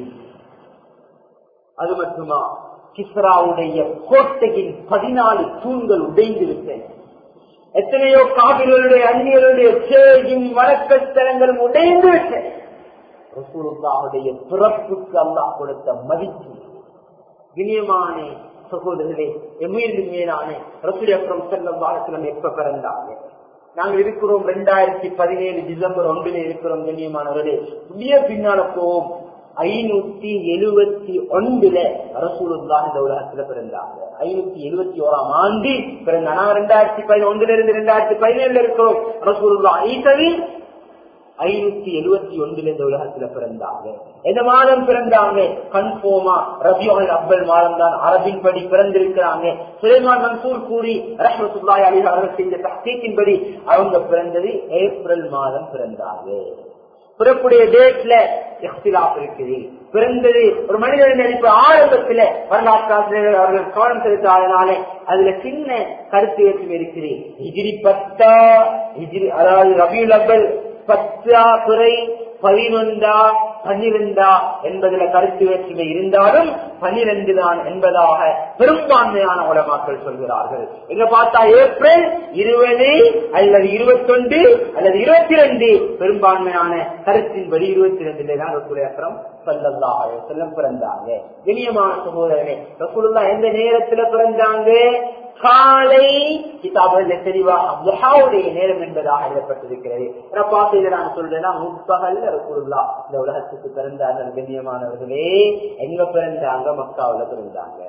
அது மட்டுமா, கிஸ்ராவுடைய கோட்டையின் பதினாலு தூண்கள் உடைந்து விட்டது. எத்தனையோ காவிர்களுடைய அந்நியர்களுடைய சேயும் வணக்கஸ்தலங்களும் உடைந்து விட்டது. ரசூலுல்லாஹுடைய பிறப்புக்கு அல்லாஹ் கொடுத்த மதிப்பு. கண்ணியமான சகோதரர்களே, எம்மீரின் மேலான ரசூல் அக்ரம் ஸல்லல்லாஹு அலைஹி வஸல்லம் எப்ப பிறந்தாங்க? நாங்கள் இருக்கிறோம் இரண்டாயிரத்தி பதினேழு டிசம்பர் ஒன்றிலே இருக்கிறோம். கண்ணியமானவர்களே, புதிய பின்னால போவோம். ஐநூத்தி எழுபத்தி ஒன்றுல ரசூலுல்லாஹ் இந்த உலகத்துல பிறந்தாங்க. ஐநூத்தி எழுபத்தி ஓராம் ஆண்டு பிறந்தாங்க. இரண்டாயிரத்தி பதினொன்றுல இருந்து இரண்டாயிரத்தி பதினேழுல இருக்கிறோம். ரசூலுல்லாஹ் ஈசவி ஐநூத்தி எழுபத்தி ஒன்றுல இந்த உலகத்துல பிறந்தாங்க. எந்த மாதம் பிறந்தாங்க? கன்ஃபோமா ரபியுல் அவ்வல் மாதம் தான் அரபின் படி பிறந்திருக்கிறாங்க. சுலைமான் மன்சூர் கூறி ரஹ்மத்துல்லாஹி அலைஹி அவர்கள் செஞ்ச தஹ்கீக்கின்படி அவங்க பிறந்தது ஏப்ரல் மாதம் பிறந்தாங்க. பிறப்புடைய டேட்ல இஹ்திலாஃப் இருக்குது. பிறந்தது ஒரு மனிதனின் அடிப்பு ஆரம்பத்துல வரலாற்றாசிரியர்கள் அவர்கள் கவனம் செலுத்தாதனால அதுல சின்ன கருத்து வேற்றுமை இருக்குது. ஹிஜ்ரி பத்தா ஹிஜ்ரி அதாவது ரபியுல் அவ்வல் பத்தா துறை பதினொன்றா பன்னிரெண்டா என்பதுல கருத்து வேற்றுமை இருந்தாலும் பன்னிரண்டு தான் என்பதாக பெரும்பான்மையான உலமாக்கள் சொல்கிறார்கள். எங்க பார்த்தா ஏப்ரல் இருபது அல்லது இருபத்தி ஒன்று அல்லது இருபத்தி ரெண்டு பெரும்பான்மையான கருத்தின்படி இருபத்தி ரெண்டுல தான் ரசூல் அக்ரம் ஸல்லல்லாஹு அலைஹி வஸல்லம் பிறந்தாங்க. கண்ணியமான சகோதரனே, ரசூலுல்லாஹ் எந்த நேரத்துல பிறந்தாங்க? காலை கிதாபுல தெளிவாக துஹாவுடைய நேரம் என்பதாக எழுதப்பட்டிருக்கிறது. பாசையில நான் சொல்றேன்னா முற்பகல்ல ரசூலுல்லாஹ் இந்த உலகத்துக்கு பிறந்தார்கள். கண்ணியமானவர்களே, எங்க பிறந்தாங்க? மக்காவுல பிறந்தாங்க.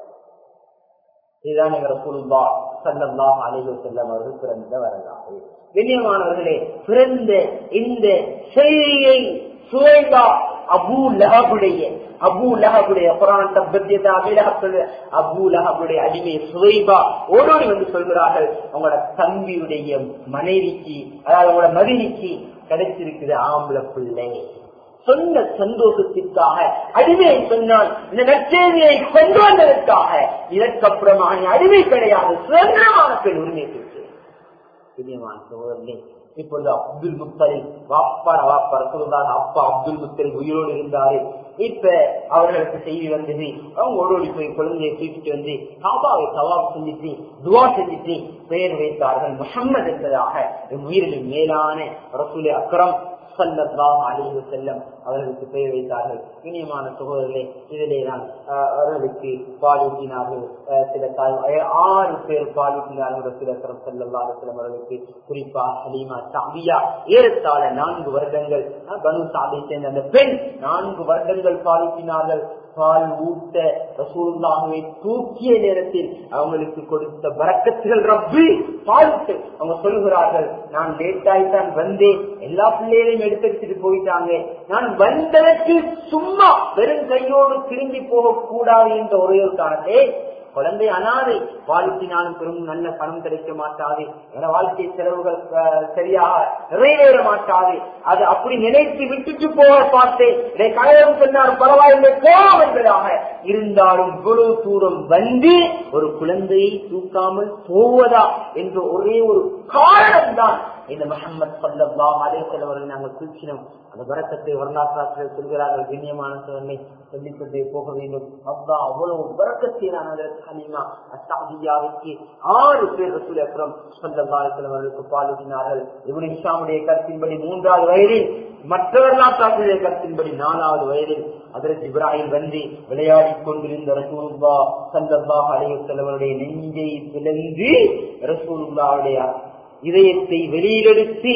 இதுதான் எங்க ரசூலுல்லாஹ் ஸல்லல்லாஹு அலைஹி வஸல்லம் அவர்கள் பிறந்த வரலாறு. கண்ணியமானவர்களே, பிறந்த இந்த செய்தியை சுவைபா அபூ லஹபுடைய அபூ லஹபுடைய குர்ஆன் தப்பத்தியதா அபிலஹப் அபூ லஹபுடைய அடிமை சுவைபா ஓடோடி வந்து சொல்கிறார்கள், உங்களோட தம்பியுடைய மனைவிக்கு அதாவது உங்களோட மதினிக்கு கிடைச்சிருக்குது ஆம்பளை பிள்ளை. சொன்ன சந்தோஷத்திற்காக அடிமையை சொன்னால் இந்த நற்செய்தியை கொண்டு வந்ததற்காக இதற்கப்புறமா அடிமை கிடையாது, சுதந்திரமான பெண் உரிமை பெற்று. இப்பொழுது அப்துல் முத்தலிப் வாப்பாட வாப்பா ரசூலுல்லாஹ் அப்பா அப்துல் முத்தலிப் உயிரோடு இருந்தாரு. இப்ப அவர்களுக்கு செய்தி வந்தது. அவங்க ஓடோடி போய் குழந்தையை தூக்கிட்டு வந்து காபாவை தவாப் செஞ்சுட்டு துவா செஞ்சுட்டு பெயர் வைத்தார்கள் முஹம்மது என்பதாக. உயிரின் மேலான ரசூல் அக்ரம் ஸல்லல்லாஹு அலைஹி வஸல்லம் அவர்களுக்கு பெயர் வைத்தார்கள். இனியமான சகோதரர்களே, இதிலே நான் அவர்களுக்கு பாலூட்டினார்கள். சில ஆறு பேர் பாலூட்டினார்கள் ரசூல் அக்ரம் ஸல்லல்லாஹு அலைஹி வஸல்லம் அவர்களுக்கு. குறிப்பா ஹலீமா ஸஅதியா ஏறத்தாழ நான்கு வருடங்கள் பனு ஸஅதை சேர்ந்த அந்த பெண் நான்கு வருடங்கள் பாலூட்டினார்கள். பால் ஊட்ட ரசூலுல்லாஹ்வை தூக்கிய நேரத்தில் அவங்களுக்கு கொடுத்த பரக்கத்துகள் ரப்பி பாலுட்டு. அவங்க சொல்லுகிறார்கள், நான் லேட்டாய்தான் வந்தேன், எல்லா பிள்ளைகளையும் எடுத்துட்டு போயிட்டாங்க, நான் வந்ததற்கு சும்மா வெறும் கையோடு திரும்பி போக கூடாது என்ற ஒரே ஒரு காரணத்தை, குழந்தை அனாதை வாழ்த்தினாலும் பெரும் நல்ல பணம் கிடைக்க மாட்டாது, என வாழ்க்கை செலவுகள் சரியாக நிறைவேற மாட்டாது, அது அப்படி நினைத்து விட்டுட்டு போக பார்த்தேன். இதை கலையம் சொன்னார், பரவாயில்லை போவோம் என்பதாக. இருந்தாலும் இவ்வளவு தூரம் வந்து ஒரு குழந்தையை தூக்காமல் போவதா என்ற ஒரே ஒரு காரணம் தான் இந்த முஹம்மது ஸல்லல்லாஹு அலைஹி வஸல்லம் அவர்கள் நாங்கள் தூக்கினோம். அந்த பரக்கத்தை வரலாற்றாசிரியர் சொல்கிறார்கள். கண்ணியமான சோதனை சொல்லிக்கொண்டே போக வேண்டும். அப்பா அவ்வளவு பரக்கத்தினான ஹலீமா அஸ்ஸாதியாவுக்கு ஆறு பேர் ரசூல் அக்ரம் ஸல்லல்லாஹு அலைஹி வஸல்லம் அவர்களுக்கு பாலூட்டினார்கள். இப்னு ஹிஷாமுடைய கருத்தின்படி மூன்றாவது வயதில், மற்ற வரலாற்றாசிரியர் கருத்தின்படி நாலாவது வயதில் ஹஜ்ரத் இப்ராஹிம் வந்து விளையாடிக் கொண்டிருந்த ரசூலுல்லாஹ் ஸல்லல்லாஹு அலைஹி வஸல்லம் அவருடைய நெஞ்சை பிளந்து ரசூலுல்லாஹுடைய இதயத்தை வெளியிலெடுத்து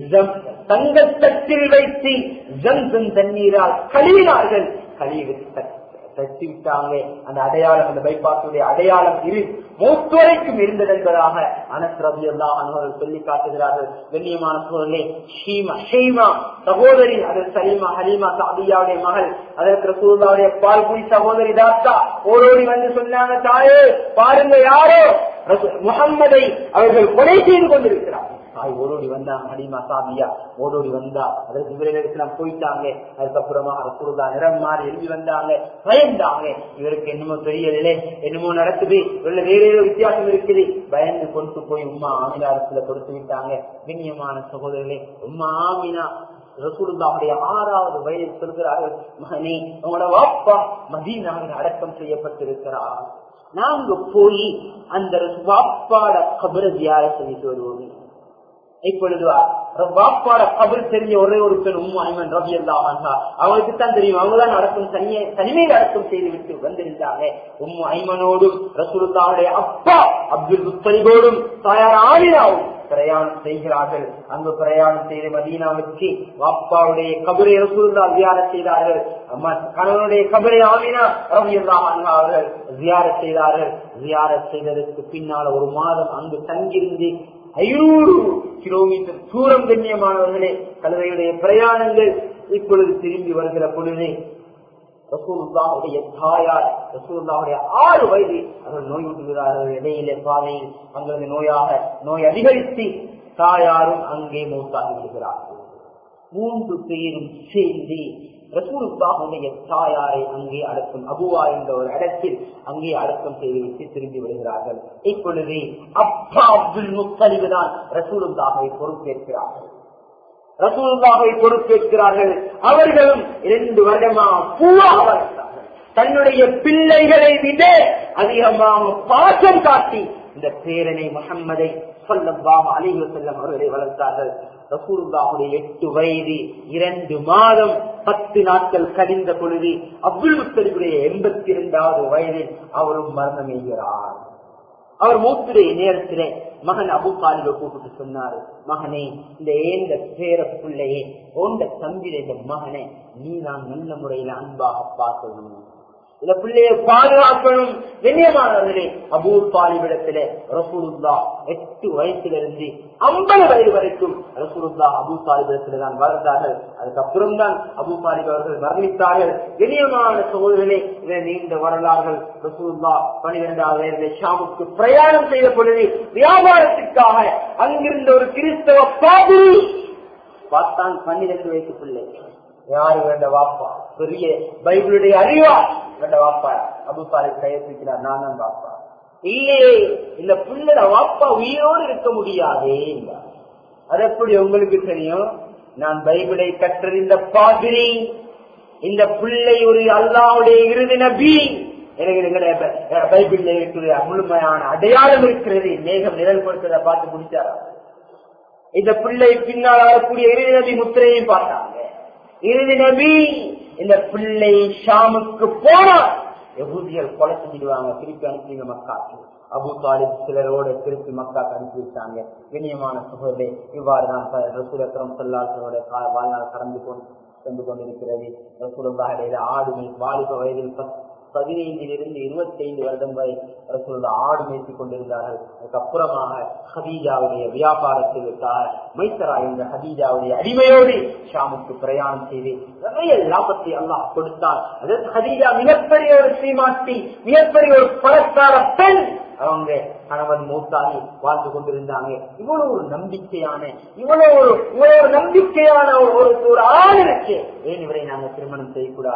தங்கத்தட்டில் வைத்து ஜம்சம் தண்ணீரால் கழுவினார்கள். கழுவி தட்டி விட்டாங்க. அந்த அடையாளம், அந்த பைபாஸுடைய அடையாளம் இரு மூத்து வரைக்கும் இருந்தது என்பதாக அனஸ் ரலியல்லாஹு அன்ஹு அவர்கள் சொல்லி காட்டுகிறார்கள். கண்ணியமான சூழலே ஷீமா ஷீமா சகோதரி அதற்கு சலீமா ஹலீமா சாதியாவுடைய மகள், அதற்கு ரசூலுல்லாஹுடைய பால் குடி சகோதரி தாத்தா ஓடோடி வந்து சொன்னாங்க, தாயே பாருங்க யாரோ முஹம்மதை அவர்கள் கொலை செய்து கொண்டிருக்கிறார். தாய் ஓடோடி வந்தாங்க. ஹலீமா சாதியா ஓடோடி வந்தா அதற்கு இவர்களுக்கு போயிட்டாங்க. அதுக்கப்புறமா ரசூலுல்லாஹ் நிறம் மாறி எழுதி வந்தாங்க. பயந்தாங்க. இவருக்கு என்னமோ தெரியவில்லை, என்னமோ நடக்குது, இவர்கள் வேற ஏதோ வித்தியாசம் இருக்குது. பயந்து கொண்டு போய் உம்மா ஆமினா இடத்துல கொடுத்து விட்டாங்க. கண்ணியமான சகோதரர்களே, உம்மா ஆமினா ரசூலுல்லாஹுடைய ஆறாவது வயதில் சொல்கிறார்கள், மகனே உங்களோட வாப்பா மதீனாவில் அடக்கம் செய்யப்பட்டிருக்கிறார். நாங்க போய் அந்த வாப்பாட கபரை ஜியாரத் செய்து வருவோம். இப்பொழுது வாப்பாட கபர் தெரிஞ்ச ஒரே ஒரு பெண் உம்மு ஐமன் ரலியல்லாஹு அன்ஹா, அவங்களுக்கு தான் தெரியும், அவங்கதான் அடக்கம் தனியே தனிமையில் அடக்கம் செய்து விட்டு வந்திருந்தாங்க. உம்மு ஐமனோடும் ரசூலுல்லாஹுடைய அப்பா அப்துல் முத்தலிபோடும் தாயார் ஆமினாவும் பிரயாணம் செய்கிறார்கள். அங்கு பிரயாணம் செய்த மதீனாவுக்கு வாப்பாவுடைய கபரை ரசூலுல்லாஹ் ஜியாரத் செய்தார்கள். கணவனுடைய கபரை ஆமினா ரலியல்லாஹு அன்ஹா அவர்கள் ஜியாரத் செய்தார்கள். ஜியாரத் செய்ததற்கு பின்னால் ஒரு மாதம் அங்கு தங்கியிருந்து ஐநூறு கிலோமீட்டர் தூரம் கண்ணியமானவர்களே கழுதையுடைய பிரயாணங்கள். இப்பொழுது திரும்பி வருகிற பொழுது ரசூலுல்லாஹுடைய தாயார் ரசூலுல்லாஹுடைய ஆறு வயது அவர்கள் நோய் விட்டுகிறார்கள். இடையிலே பாதையில் அங்கிருந்து நோயாக நோய் அதிகரித்து தாயாரும் அங்கே மூத்தாகி விடுகிறார்கள். மூன்று பேரும் சேர்ந்து ரசூலுல்லாஹுடைய தாயாரை அங்கே அடக்கம் அபுவா என்ற ஒரு இடத்தில் அங்கே அடக்கம் செய்துவிட்டு திரும்பி விடுகிறார்கள். இப்பொழுது அப்பா அப்துல் முத்தலிப் தான் ரசூலுல்லாஹை பொறுப்பேற்கிறார்கள். ரசூலுல்லாஹை பொறுப்பேற்கிறார்கள். அவர்களும் இரண்டு வருடமாக பூவாக வளர்த்தார்கள். தன்னுடைய பிள்ளைகளை விட அதிகமாக பாசம் காட்டி இந்த பேரனை முஹம்மதை ஸல்லல்லாஹு அலைஹி வஸல்லம் அவர்களை வளர்த்தார்கள். ரசூலுல்லாஹுடைய எட்டு வயது இரண்டு மாதம் பத்து நாட்கள் கழிந்த பொழுது அப்துல் முத்தலிபுடைய எண்பத்தி இரண்டாவது வயதில் அவரும் மரணம் எய்கிறார். அவர் மூத்துடைய நேரத்திலே மகன் அபூ தாலிபை கூப்பிட்டு சொன்னார், மகனே இந்த ஏந்த பேர பிள்ளையே ஓண்ட தம்பிர இந்த மகனை நீ நான் நல்ல முறையில அன்பாக பார்க்கணும், இந்த பிள்ளையை பாதுகாக்கணும். கண்ணியமானவர்களே, அபூ தாலிபிடத்திலே ரசூலுல்லாஹ் எட்டு வயசிலிருந்து ஐம்பது வயது வரைக்கும் ரசூலுல்லாஹ் அபூ தாலிபிடத்திலே தான் வளர்ந்தார்கள். அதுக்கப்புறம் தான் அபூ தாலிப் அவர்கள் மரணித்தார்கள். கண்ணியமான சகோதரர்களே, இதை நீண்ட வரலாறுகள். ரசூலுல்லாஹ் பன்னிரண்டாவது வயதிலே ஷாமுக்கு பிரயாணம் செய்த பொழுது வியாபாரத்திற்காக அங்கிருந்த ஒரு கிறிஸ்தவ பாதிரி பார்த்தான். பன்னிரண்டு வயசு பிள்ளை. யாரு வேண்ட வாப்பா, பெரிய பைபிளுடைய அறிவா வேண்ட வாப்பா. அபூ தாலிப் கையெழுத்திக்கிறார், நான் தான் வாப்பா. இல்லையே, இந்த பிள்ளை வாப்பா உயிரோடு இருக்க முடியாதே. அது எப்படி உங்களுக்கு தெரியும்? நான் பைபிளை கற்றறிந்த பாதிரி, இந்த பிள்ளை ஒரு அல்லாஹ்வுடைய இறுதி நபி, எனக்கு பைபிள் இருக்கிற முழுமையான அடையாளம் இருக்கிறது. மேகம் நிழல் கொடுத்ததை பார்த்து முடிச்சாரா? இந்த பிள்ளை பின்னால் வரக்கூடிய இறுதி நபி முத்திரையும் பார்த்தாங்க. இறுதி நபி இந்த பிள்ளை ஷாமுக்கு போனார். யஹூதிகள் கொலை செஞ்சிடுவாங்க, திருப்பி அனுப்பிங்க மக்காக்கு. அபூ தாலிப் சிலரோட திருப்பி மக்காக்கு அனுப்பி விட்டாங்க. கண்ணியமான சகோதரே, இவ்வாறு தான் ரசூல் அக்ரம் ஸல்லல்லாஹு அலைஹி வஸல்லம் வாழ்நாள் கடந்து கொண்டு சென்று கொண்டிருக்கிறது. ரசூலுல்லாஹ் ஆடுமை வாலிப வயதில் பதினைந்திலிருந்து இருபத்தி ஐந்து வருடம் வரை ரசூலுல்லாஹ் ஆடு மேய்த்துக் கொண்டிருந்தார்கள். அதுக்கப்புறமாக ஹதீஜாவுடைய வியாபாரத்திற்காக மைசரா என்ற ஹதீஜாவுடைய அடிமையோடு ஷாமுக்கு பிரயாணம் செய்து நிறைய லாபத்தை அல்லாஹ் கொடுத்தார். அதற்கு ஹதீஜா மிகப்பெரிய ஒரு சீமாட்டி, மிகப்பெரிய ஒரு பணக்கார பெண். அவங்க கணவன் மூத்தாகி வாழ்ந்து கொண்டிருந்தாங்க. இவ்வளவு ஒரு நம்பிக்கையான இவ்வளவு ஒரு இவ்வளவு ஒரு நம்பிக்கையான ஒரு ஒரு ஆள் இருக்கு. ஏன் இவரை நாங்க திருமணம் செய்யக்கூடாது?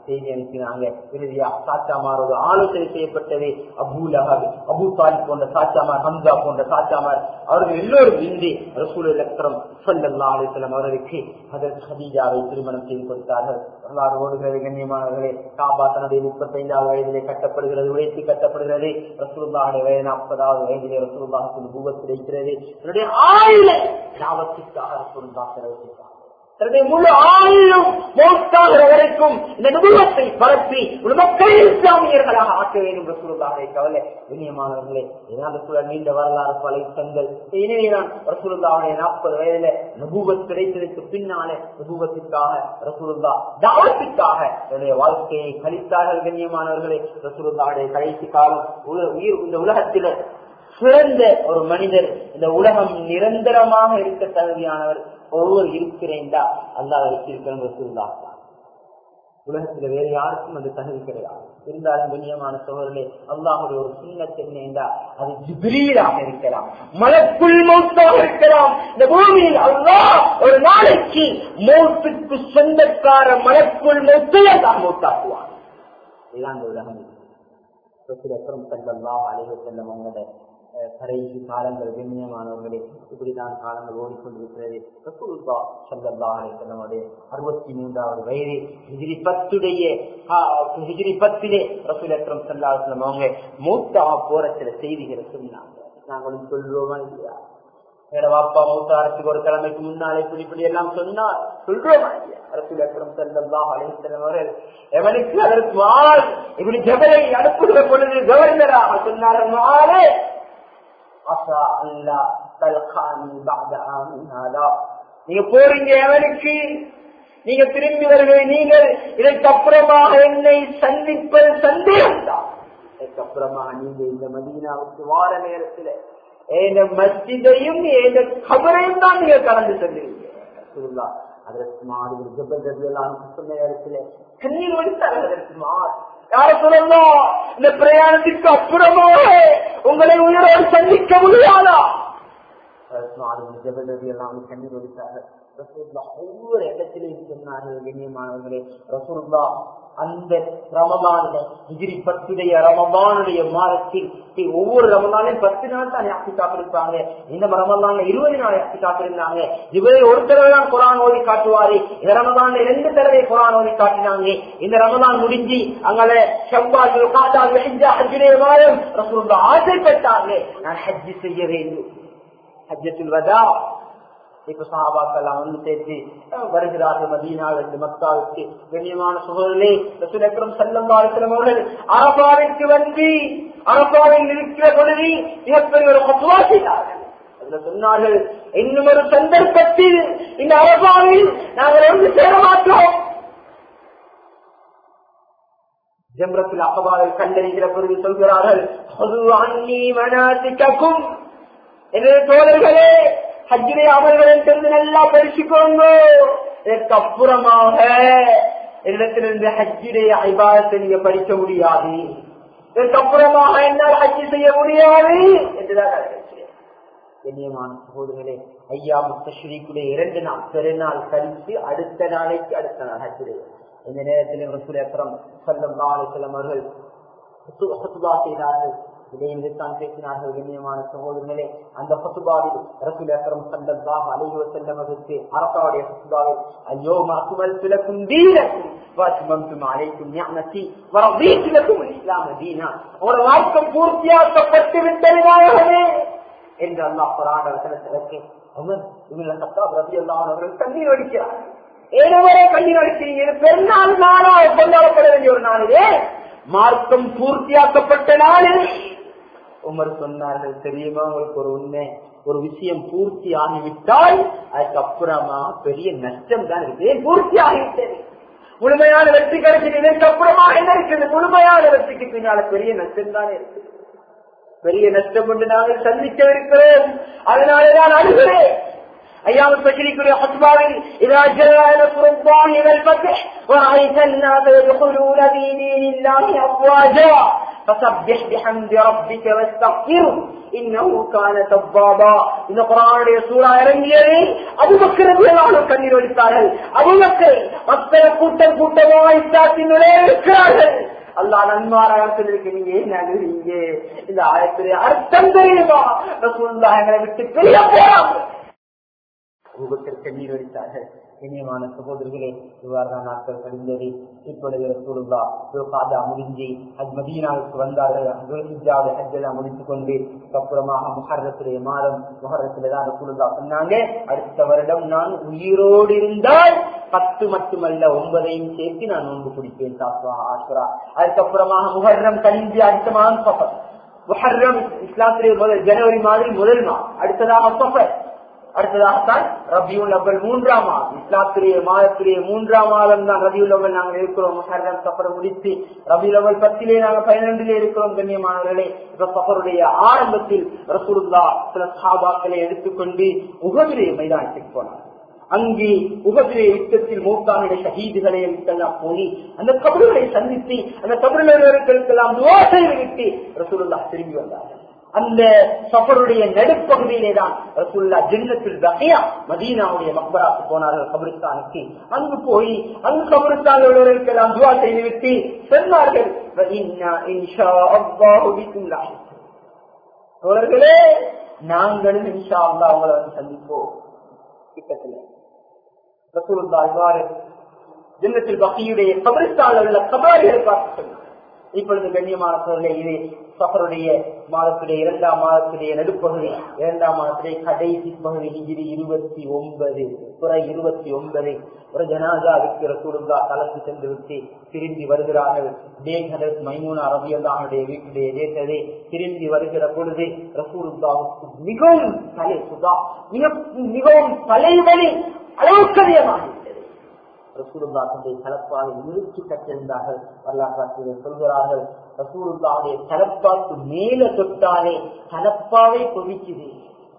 செய்தி அனுப்பினாங்க. இறுதியா சாச்சாமார் ஒரு ஆலோசனை செய்யப்பட்டது. அபூ லஹப், அபூ தாலிப் போன்ற சாச்சாமார், ஹம்சா போன்ற சாச்சாமார் அவர்கள் எல்லோரும் இன்றி ரசூலுல்லாஹி அக்ரம் ஸல்லல்லாஹு அலைஹி வஸல்லம் அவர்களுக்கு ஹஜ்ரத் ஹதீஜாவை திருமணம் செய்து கொடுத்தார்கள். வரலாறு ஓடுகிறது கண்ணியமானவர்களே. காபா தன்னுடைய முப்பத்தி ஐந்தாவது வயதிலே கட்டப்படுகிறது, உழைத்து கட்டப்படுகிறது. ரசூலுல்லாஹுடைய வயது நாற்பதாவது வயதிலே ரசூலுல்லாஹுக்கு நுபுவத் கிடைக்கிறது. தன்னுடைய ஆயுள லாபத்திற்காக ரசூலுல்லாஹ் செலவழித்தார். தன்னுடைய முழு ஆயுளும் மௌத்தாகிற வரைக்கும் இந்த நுபுவத்தை பரப்பி ஒரு மக்கள் இஸ்லாமியர்களாக ஆக்க வேண்டும் ரசூலுல்லாஹுடைய கவலை. கண்ணியமானவர்களே, சூழல் நீண்ட வரலாறு பல தங்கள். எனவேதான் ரசூலுல்லாஹுடைய நாற்பது வயதில நுபுவத் கிடைத்ததற்கு பின்னாலே நுபுவத்திற்காக ரசூலுல்லாஹ் தாவத்திற்காக தன்னுடைய வாழ்க்கையை கழித்தார்கள். கண்ணியமானவர்களே, ரசூலுல்லாஹுடைய கடைசி காலம் உயிர் இந்த உலகத்தில சிறந்த ஒரு மனிதர், இந்த உலகம் நிரந்தரமாக இருக்க தகுதியானவர் ஒருவர் இருக்கிறேன்டா அல்லாஹ் வைத்திருக்கிறோம் ரசூலுல்லாஹ். உலகத்துல வேற யாருக்கும் அந்த தகுதி கிடையாது. இருந்தாலும் கண்ணியமான சோழர்களே, அல்லாஹுடைய ஒரு சுன்னத் என்னென்றா அது ஜிப்ரீலாக இருக்கலாம், மலக்குல் மௌத்தாக இருக்கலாம். இந்த பூமியில் அல்லாஹ் ஒரு நாளைக்கு மௌத்துக்கு சொந்தக்கார மலக்குல் மௌத்தையே தான் மௌத்தாக்குவான். இதுதான் இந்த உலகம். ரசூலுல்லாஹ் ஸல்லல்லாஹு அலைஹி வஸல்லம் அவங்களோட கடைசி காலங்கள் கண்ணியமானவர்களே, இப்படிதான் காலங்கள் ஓடிக்கொண்டிருக்கிறது. ரசூலுல்லாஹ் ஸல்லல்லாஹு அலைஹி வஸல்லம் அவருடைய அறுபத்தி மூன்றாவது வயது ஹிஜ்ரி பத்துடைய ஹிஜ்ரி பத்திலே ரசூல் அக்ரம் ஸல்லல்லாஹு அலைஹி வஸல்லம் அவங்க மௌத்தா போற சில செய்திகளை சொன்னாங்க. நாங்களும் சொல்றோமா இல்லையா? என்னோட வாப்பா மௌத்தாரத்துக்கு ஒரு கிழமைக்கு முன்னாலே இப்படி இப்படி எல்லாம் சொன்னா சொல்றோமா இல்லையா? ரசூல் அக்ரம் ஸல்லல்லாஹு அலைஹி வஸல்லம் அவர்கள் எவனுக்கு அதற்கு மால் இப்படி ஜபலை அனுப்புகிற பொழுது கவர்னராக சொன்னார்கள், மாலே நீங்க போறீங்க எவனுக்கு, நீங்க திரும்பி வருகிற நீங்கள் இதற்கு அப்புறமாக என்னை சந்திப்பது சந்தேகம் தான். இதற்கு அப்புறமாக நீங்க இந்த மதீனாவுக்கு வார நேரத்தில் எந்த மஸ்ஜிதையும் எந்த கபரையும் தான் நீங்க கடந்து செல்லுவீங்க. அதற்கு மாறு ஜபல் ரலியல்லாஹு சொன்ன நேரத்தில் கண்ணீர் வடித்தார்கள். அதற்கு மாறு யார சொல்லலாம், இந்த பிரயாணத்திற்கு அப்புறமாக உங்களை உயிரோடு சந்திக்க முடியாதா? கண்ணீர் வடித்தார்கள். ரசூலுல்லாஹ் ஒவ்வொரு இடத்திலையும் சொன்னார்கள் கண்ணியமானவர்களே, ரசூலுல்லாஹ் அந்த ரமலான்ல ஹிஜ்ரி பத்துடைய ரமலானுடைய மாதத்தில் ஒவ்வொரு ரமலானையும் பத்து நாள் தான் இஹ்திகாஃப் இருப்பாங்க. இந்த ரமலான்ல இருபது நாள் இஹ்திகாஃப் இருந்தாங்க. இவரை ஒரு தடவை தான் குர்ஆன் ஓதி காட்டுவாரு. இந்த ரமலான்ல ரெண்டு தடவை குர்ஆன் ஓதி காட்டினாங்க. இந்த ரமலான் முடிஞ்சு அங்கே ஷவ்வால், துல்காதா, துல்ஹிஜ்ஜா, ஹஜ்ஜுடைய மாதம் ரசூலுல்லாஹ் ஆசைப்பட்டாங்க, நான் ஹஜ் செய்ய வேண்டும். ஹஜ்ஜத்துல் வதா இப்ப சஹாபாக்கள் வந்து சேர்த்து வருகிறார்கள் மதீனாவிலிருந்து மக்காவுக்கு. கண்ணியமான சகோதரர்களே, ரசூல் அக்ரம் ஸல்லல்லாஹு அலைஹி வஸல்லம் அவர்கள் அரபாவிற்கு வந்து அரபாவில் இருக்கிற பொழுது மிகப்பெரிய ஒரு ஃபத்வா செய்தார்கள். அதுல சொன்னார்கள், இன்னும் ஒரு சந்தர்ப்பத்தில் இந்த அரபாவில் நாங்கள் வந்து சேர மாட்டோம். ஜம்ரத்துல் அக்பாவை கண்டறிகிற பொழுது சொல்கிறார்கள், ஹுது அன்னி மனாசிகக்கும், என்னுடைய தோழர்களே ஹஜ்ஜுடைய அமல்களின் தெரிந்து நல்லா பரிசுக்கோங்க. இதற்கு அப்புறமாக இடத்திலிருந்து ஹஜ்ஜுடைய இபாதத்தை நீங்க படிக்க முடியாது, இதற்கு அப்புறமாக என்னால் ஹஜ்ஜு செய்ய முடியாது என்றுதான் நினைக்கிறேன். கண்ணியமான சகோதரர்களே, ஐயாம் தஷ்ரீக்குடைய இரண்டு நாள் பெருநாள் கழித்து அடுத்த நாளைக்கு அடுத்த நாள் ஹஜ்ஜுடைய இந்த நேரத்தில் ரசூல் அக்ரம் ஸல்லல்லாஹு அலைஹி வஸல்லம் அவர்கள் ஹுத்பா செய்தார்கள். இதைத்தான் பேசினார்கள். கண்ணியமான சகோதரர்களே, அந்த ஹுத்பாவில் ரசூல் அக்ரம் ஸல்லல்லாஹு அலைஹி வஸல்லம் அவர்களுக்கு அரபாவுடைய ஹுத்பாவில் அல்யௌம அக்மல்து லக்கும் தீனக்கும் வ அத்மம்து அலைக்கும் நிஅமதி வ ரதீது லக்கும் அல்-இஸ்லாம தீனா, உங்களுடைய மார்க்கம் பூர்த்தியாக்கப்பட்டு விட்டது நாயகமே என்று அல்லாஹ் குர்ஆன் வசனத்திற்கு உமர் இப்னு அல்-கத்தாப் ரலியல்லாஹு அன்ஹு அவர்கள் கண்ணீர் வடிக்கிறார். ஏழுவரை கண்ணீர் வடிக்கிறீங்க. பெருநாள் நாளாக கொண்டாடப்பட வேண்டிய ஒரு நாளிலே மார்க்கம் பூர்த்தியாக்கப்பட்ட நாளில் உமர் சொன்னார்கள், தெரியுமா உங்களுக்கு ஒரு உண்மை, ஒரு விஷயம் பூர்த்தி ஆகிவிட்டால் அதுக்கப்புறமா பெரிய நஷ்டம் தான் இருக்கு. பூர்த்தி ஆகிவிட்டது, முழுமையான வெற்றி கிடைக்கிறது, இதற்கு அப்புறமா என்ன இருக்குது? முழுமையான வெற்றிக்கு பின்னால பெரிய நஷ்டம் தான் இருக்கு. பெரிய நஷ்டம் ஒன்று நாங்கள் சந்திக்கவிருக்கிறோம். அதனாலதான் அழுகிறேன். أيام التشريك لحسبان إذا جاء نصر الله والفتح ورأيت الناس يدخلون في دين الله أفواجا فسبح بحمد ربك واستغفره انه كان توابا. இந்த குர்ஆனுடைய சூரா இறங்கியது அபூபக்கர் ரலியல்லாஹு அன்ஹு கண்ணீர் வடித்தார்கள். அபூபக்கர் மக்கள் கூட்டம் கூட்டமாக இஸ்லாத்தினுள்ளே இருக்கிறார்கள். அல்லாஹ் நன்மாராக சொல்லிருக்கீங்க, நடுவீங்க. இந்த ஆயத்துடைய அர்த்தம் தெரியுமா? ரசூலுல்லாஹ் எங்களை விட்டு பிரிய போறாங்க. அபூபக்கர் கண்ணீர் வடித்தார்கள். இனியமான சகோதரர்களே, இவ்வாறுதான் நாட்கள் கழிந்தது. இப்பொழுது ரசூலுல்லாஹ் துல்காதா முடிஞ்சு அது மதீனாவுக்கு வந்தார்கள். ஹஜ்ஜெல்லாம் முடித்துக் கொண்டு அப்புறமாக முஹர்ரத்துடைய மாதம் முஹர்ரத்துல தான் ரசூலுல்லாஹ் சொன்னாங்க, அடுத்த வருடம் நான் உயிரோடு இருந்தால் பத்து மட்டுமல்ல ஒன்பதையும் சேர்த்து நான் நோன்பு பிடிப்பேன். ஆசுரா அதுக்கப்புறமாக முஹர்ரம் கழிஞ்சு அடுத்த மாதம் சஃபர். முஹர்ரம் இஸ்லாத்துடைய முதல் ஜனவரி மாதம் முதல் மாதம், அடுத்ததாக சஃபர், அடுத்ததாகத்தான் ரபியுல் அவ்வல் மூன்றாம் மாதம். இஸ்லாத்துடைய மாதத்துடைய மூன்றாம் மாதம் தான் ரபியுல் அவ்வல் நாங்கள் இருக்கிறோம். முஹர்ரம் சஃபர் முடித்து ரபியுல் அவ்வல் பத்திலே நாங்கள் பதினொன்றிலே இருக்கிறோம். கண்ணியமானவர்களே, இப்ப சஃபருடைய ஆரம்பத்தில் ரசூலுல்லாஹ் சில சஹாபாக்களை எடுத்துக்கொண்டு உஹதிலே மைதானத்துக்கு போனார். அங்கே உஹதிலே யுத்தத்தில் மூத்தானுடைய ஷஹீதுகளை எல்லாம் போய் அந்த கபறுகளை சந்தித்து அந்த கபறுகளுக்கெல்லாம் துஆ செய்துவிட்டு ரசூலுல்லாஹ் திரும்பி வந்தார்கள். அந்த சஃபருடைய நடுப்பகுதியிலே தான் ரசூலுல்லாஹ் ஜன்னத்துல் பகியா மதீனாவுடைய மக்பராக்கு போனார்கள், கபரிஸ்தானுக்கு. அங்கு போய் அங்கு கபரிஸ்தானில் உள்ளவர்களுக்கெல்லாம் துஆ செய்துவிட்டு சொன்னார்கள், இன்ஷா அல்லாஹு பிக்கும் லாஹிக். தோழர்களே, நாங்களும் இன்ஷா அல்லாஹ் அவங்களை வந்து சந்திப்போம். கிட்டத்தில் ரசூலுல்லாஹ் இவ்வாறு ஜன்னத்துல் பகியுடைய கபரிஸ்தானில் உள்ள கபராளிகளை பார்த்து சொன்னார். இப்பொழுது கண்ணியமான சோழர்களே, இது சஃபருடைய மாதத்துடைய இரண்டாம் மாதத்துடைய நடுப்பகுதி, இரண்டாம் மாதத்துடைய கடைசி பகுதி, ஹிஜ்ரி இருபத்தி ஒன்பது புற இருபத்தி ஒன்பது ஒரு ஜனாசாவுக்கு ரசூலுல்லாஹ் கலந்து சென்று விட்டு திரும்பி வருகிறார்கள். ஹஜ்ரத் மைமூனா ரலியல்லாஹுடைய வீட்டுடைய தேசத்தை திரும்பி வருகிற பொழுது ரசூலுல்லாஹுக்கு மிகவும் தலை சுதா மிகவும் தலைவலி அளவுக்கு அதிகமாக ரசூலுல்லாஹுடைய தலப்பாவை நிறுத்தி கட்டிருந்தார்கள். வரலாற்றாசிரியர் சொல்கிறார்கள், ரசூலுல்லாஹுடைய தலப்பாக்கு மேல தொட்டாலே தலப்பாவை கொதிக்குது,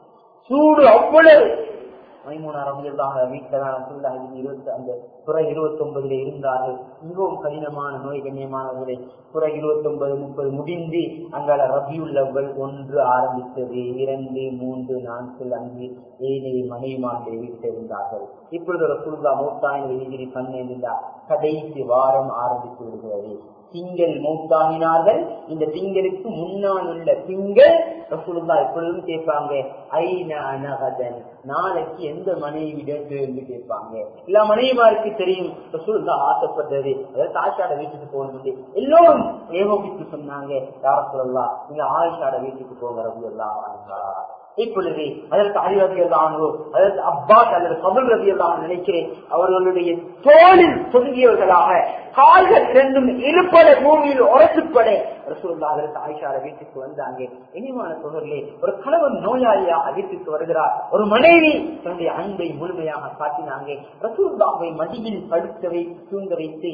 சூடு அவ்வளவு. மைமூனா ரலியல்லாஹு வீட்டில் இருபத்தி அந்த புற இருபத்தி ஒன்பதுல இருந்தார்கள். மிகவும் கடினமான நோய். கண்ணியமானவர்களே, புற இருபத்தி ஒன்பது முப்பது முடிந்து அங்கால ரபியுல் அவ்வல் ஒன்று ஆரம்பித்தது. இரண்டு மூன்று நான்கு அஞ்சு ஏழு மனைவிமார்கள் வீட்டில் இருந்தார்கள். இப்பொழுது ரசூலுல்லாஹ் மௌத்தாயின ஹிஜ்ரி பன்னிரண்டு கடைசி வாரம் ஆரம்பித்து விடுகிறது. திங்கள் மௌத்தாகினார்கள். இந்த திங்களுக்கு முன்னால் உள்ள திங்கள் ரசூலுல்லாஹ் எப்பொழுதும் கேட்பாங்க, ஐனா நகதன், நாளைக்கு எந்த மனைவிடம் என்று கேட்பாங்க. எல்லா மனைவிமாருக்கு தெரியும் ரசூலுல்லாஹ் ஆசைப்பட்டது, அதாவது ஆயிஷாட வீட்டுக்கு போகணும். எல்லோரும் ஏகோபித்து சொன்னாங்க, யார் ரசூலுல்லாஹ் நீங்க ஆயிஷாட வீட்டுக்கு போங்க ரலியல்லாஹு அன்ஹா. இப்பொழுது அதற்கு அலி ரலியல்லாஹு அதற்கு அப்பாஸ் அல்லது கபுல் ரலியல்லாஹு நினைக்கிறேன், அவர்களுடைய தோளில் தொங்கியவர்களாக கால்கள் இரண்டும் இருப்பட பூமியில் உரசுப்பட ரசூலுல்லாஹ் அதற்கு ஆயிஷாட வீட்டுக்கு வந்தாங்க. இனிமான சோழர்களே, ஒரு கணவன் நோயாளியாக வீட்டுக்கு வருகிறார். ஒரு மனைவி தன்னுடைய அன்பை முழுமையாக காட்டினாங்க. ரசூலுல்லாஹை மடியில் படுக்க வைத்து தூங்க வைத்து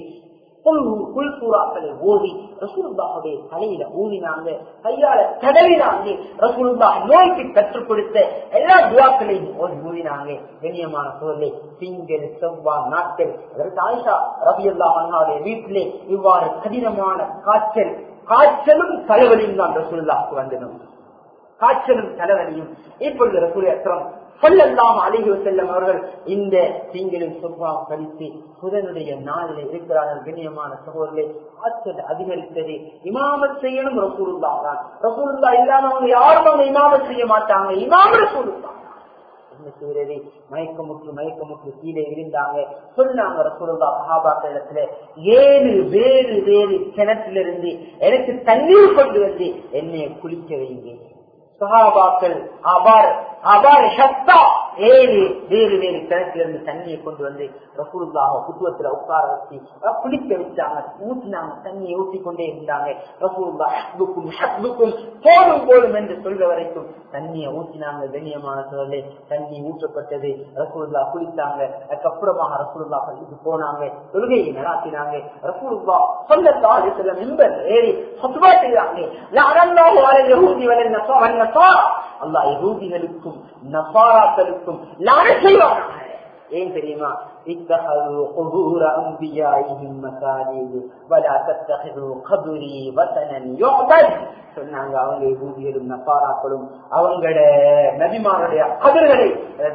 குல்சூராக்களை ஓதி ரசூலுல்லாஹுடைய தலையில ஊதினாங்க, கையால தடவினாங்க. ரசூலுல்லாஹ் நோய்க்கு கற்றுக் கொடுத்த எல்லா துவாக்களையும் ஓதி ஊதினாங்க. கண்ணியமான சோழர்களே, திங்கள் செவ்வாய் நாட்கள் அதற்கு ஆயிஷா ரலியல்லாஹு அன்ஹாவுடைய வீட்டிலே இவ்வாறு கடினமான காய்ச்சல் காய்ச்சலும் தலைவலியும் தான் ரசூலுல்லாஹ்க்கு வந்தனும். காய்ச்சலும் தலைவலியும். இப்பொழுது ரசூல் அக்ரம் ஸல்லல்லாஹு அலைஹி வஸல்லம் அவர்கள் இந்த திங்களில் செவ்வாய் கழித்து புதனுடைய நாளில் இருக்கிறார்கள். கண்ணியமான சகோதரர்களே, காய்ச்சல் அதிகரித்தது. இமாமத் செய்யணும் ரசூலுல்லாஹ் தான். ரசூலுல்லாஹ் இல்லாம அவங்க யாரும் அவங்க இமாமத் செய்ய மாட்டாங்க. இமாம் ரசூலுல்லாஹ். என்ன செய்யறது? மயக்கமுற்று மயக்கமுற்று கீழே இருந்தாங்க. சொன்னாங்க ரசூலுல்லாஹ் சஹாபாக்களிடத்துல, ஏழு வேறு வேறு கிணற்றிலிருந்து எனக்கு தண்ணீர் கொண்டு வந்து என்னை குளிக்க வைங்க. சஹாபாக்கள் அபார் அபார் சத்தா ஏழு வேறு வேறு கிணற்றிலிருந்து தண்ணியை கொண்டு வந்து ரசூலுல்லாஹ் குத்துவத்துல உட்கார வச்சு குளிக்க வச்சாங்க. ஊற்றினாங்க, தண்ணியை ஊற்றி கொண்டே இருந்தாங்க. ரசூலுல்லாஹ் ஹஸ்புக்கும் ஹஸ்புக்கும் போதும் போதும் என்று சொல்ற வரைக்கும் தண்ணியை ஊற்றினாங்க. கண்ணியமான சோழர்களே, தண்ணி ஊற்றப்பட்டது. ரசூலுல்லாஹ் குளித்தாங்க. அதுக்கப்புறமாக ரசூலுல்லாஹ் பள்ளிக்கு போனாங்க, தொழுகையை நடாத்தினாங்க. ரசூலுல்லாஹ் ஸல்லல்லாஹு அலைஹி வஸல்லம் மிம்பர் ஏறி ஹுத்பா செய்றாங்க. லஅனல்லாஹு அலல் யஹூதி வல் நஸாரா, அல்லாஹ் யஹூதிகளுக்கும் நஸாராக்களுக்கும் லானத் செய்வானாக. ஏன் தெரியுமா? இத்தஹது குபூர அன்பியாஇஹிம் மசாஜித் வலா தத்தஹது கபரி வஸனன் யுஅபத் சொன்னாங்க. அவங்க யஹூதியரும் நசாராக்களும் அவங்களோட நபிமாருடைய கபர்களை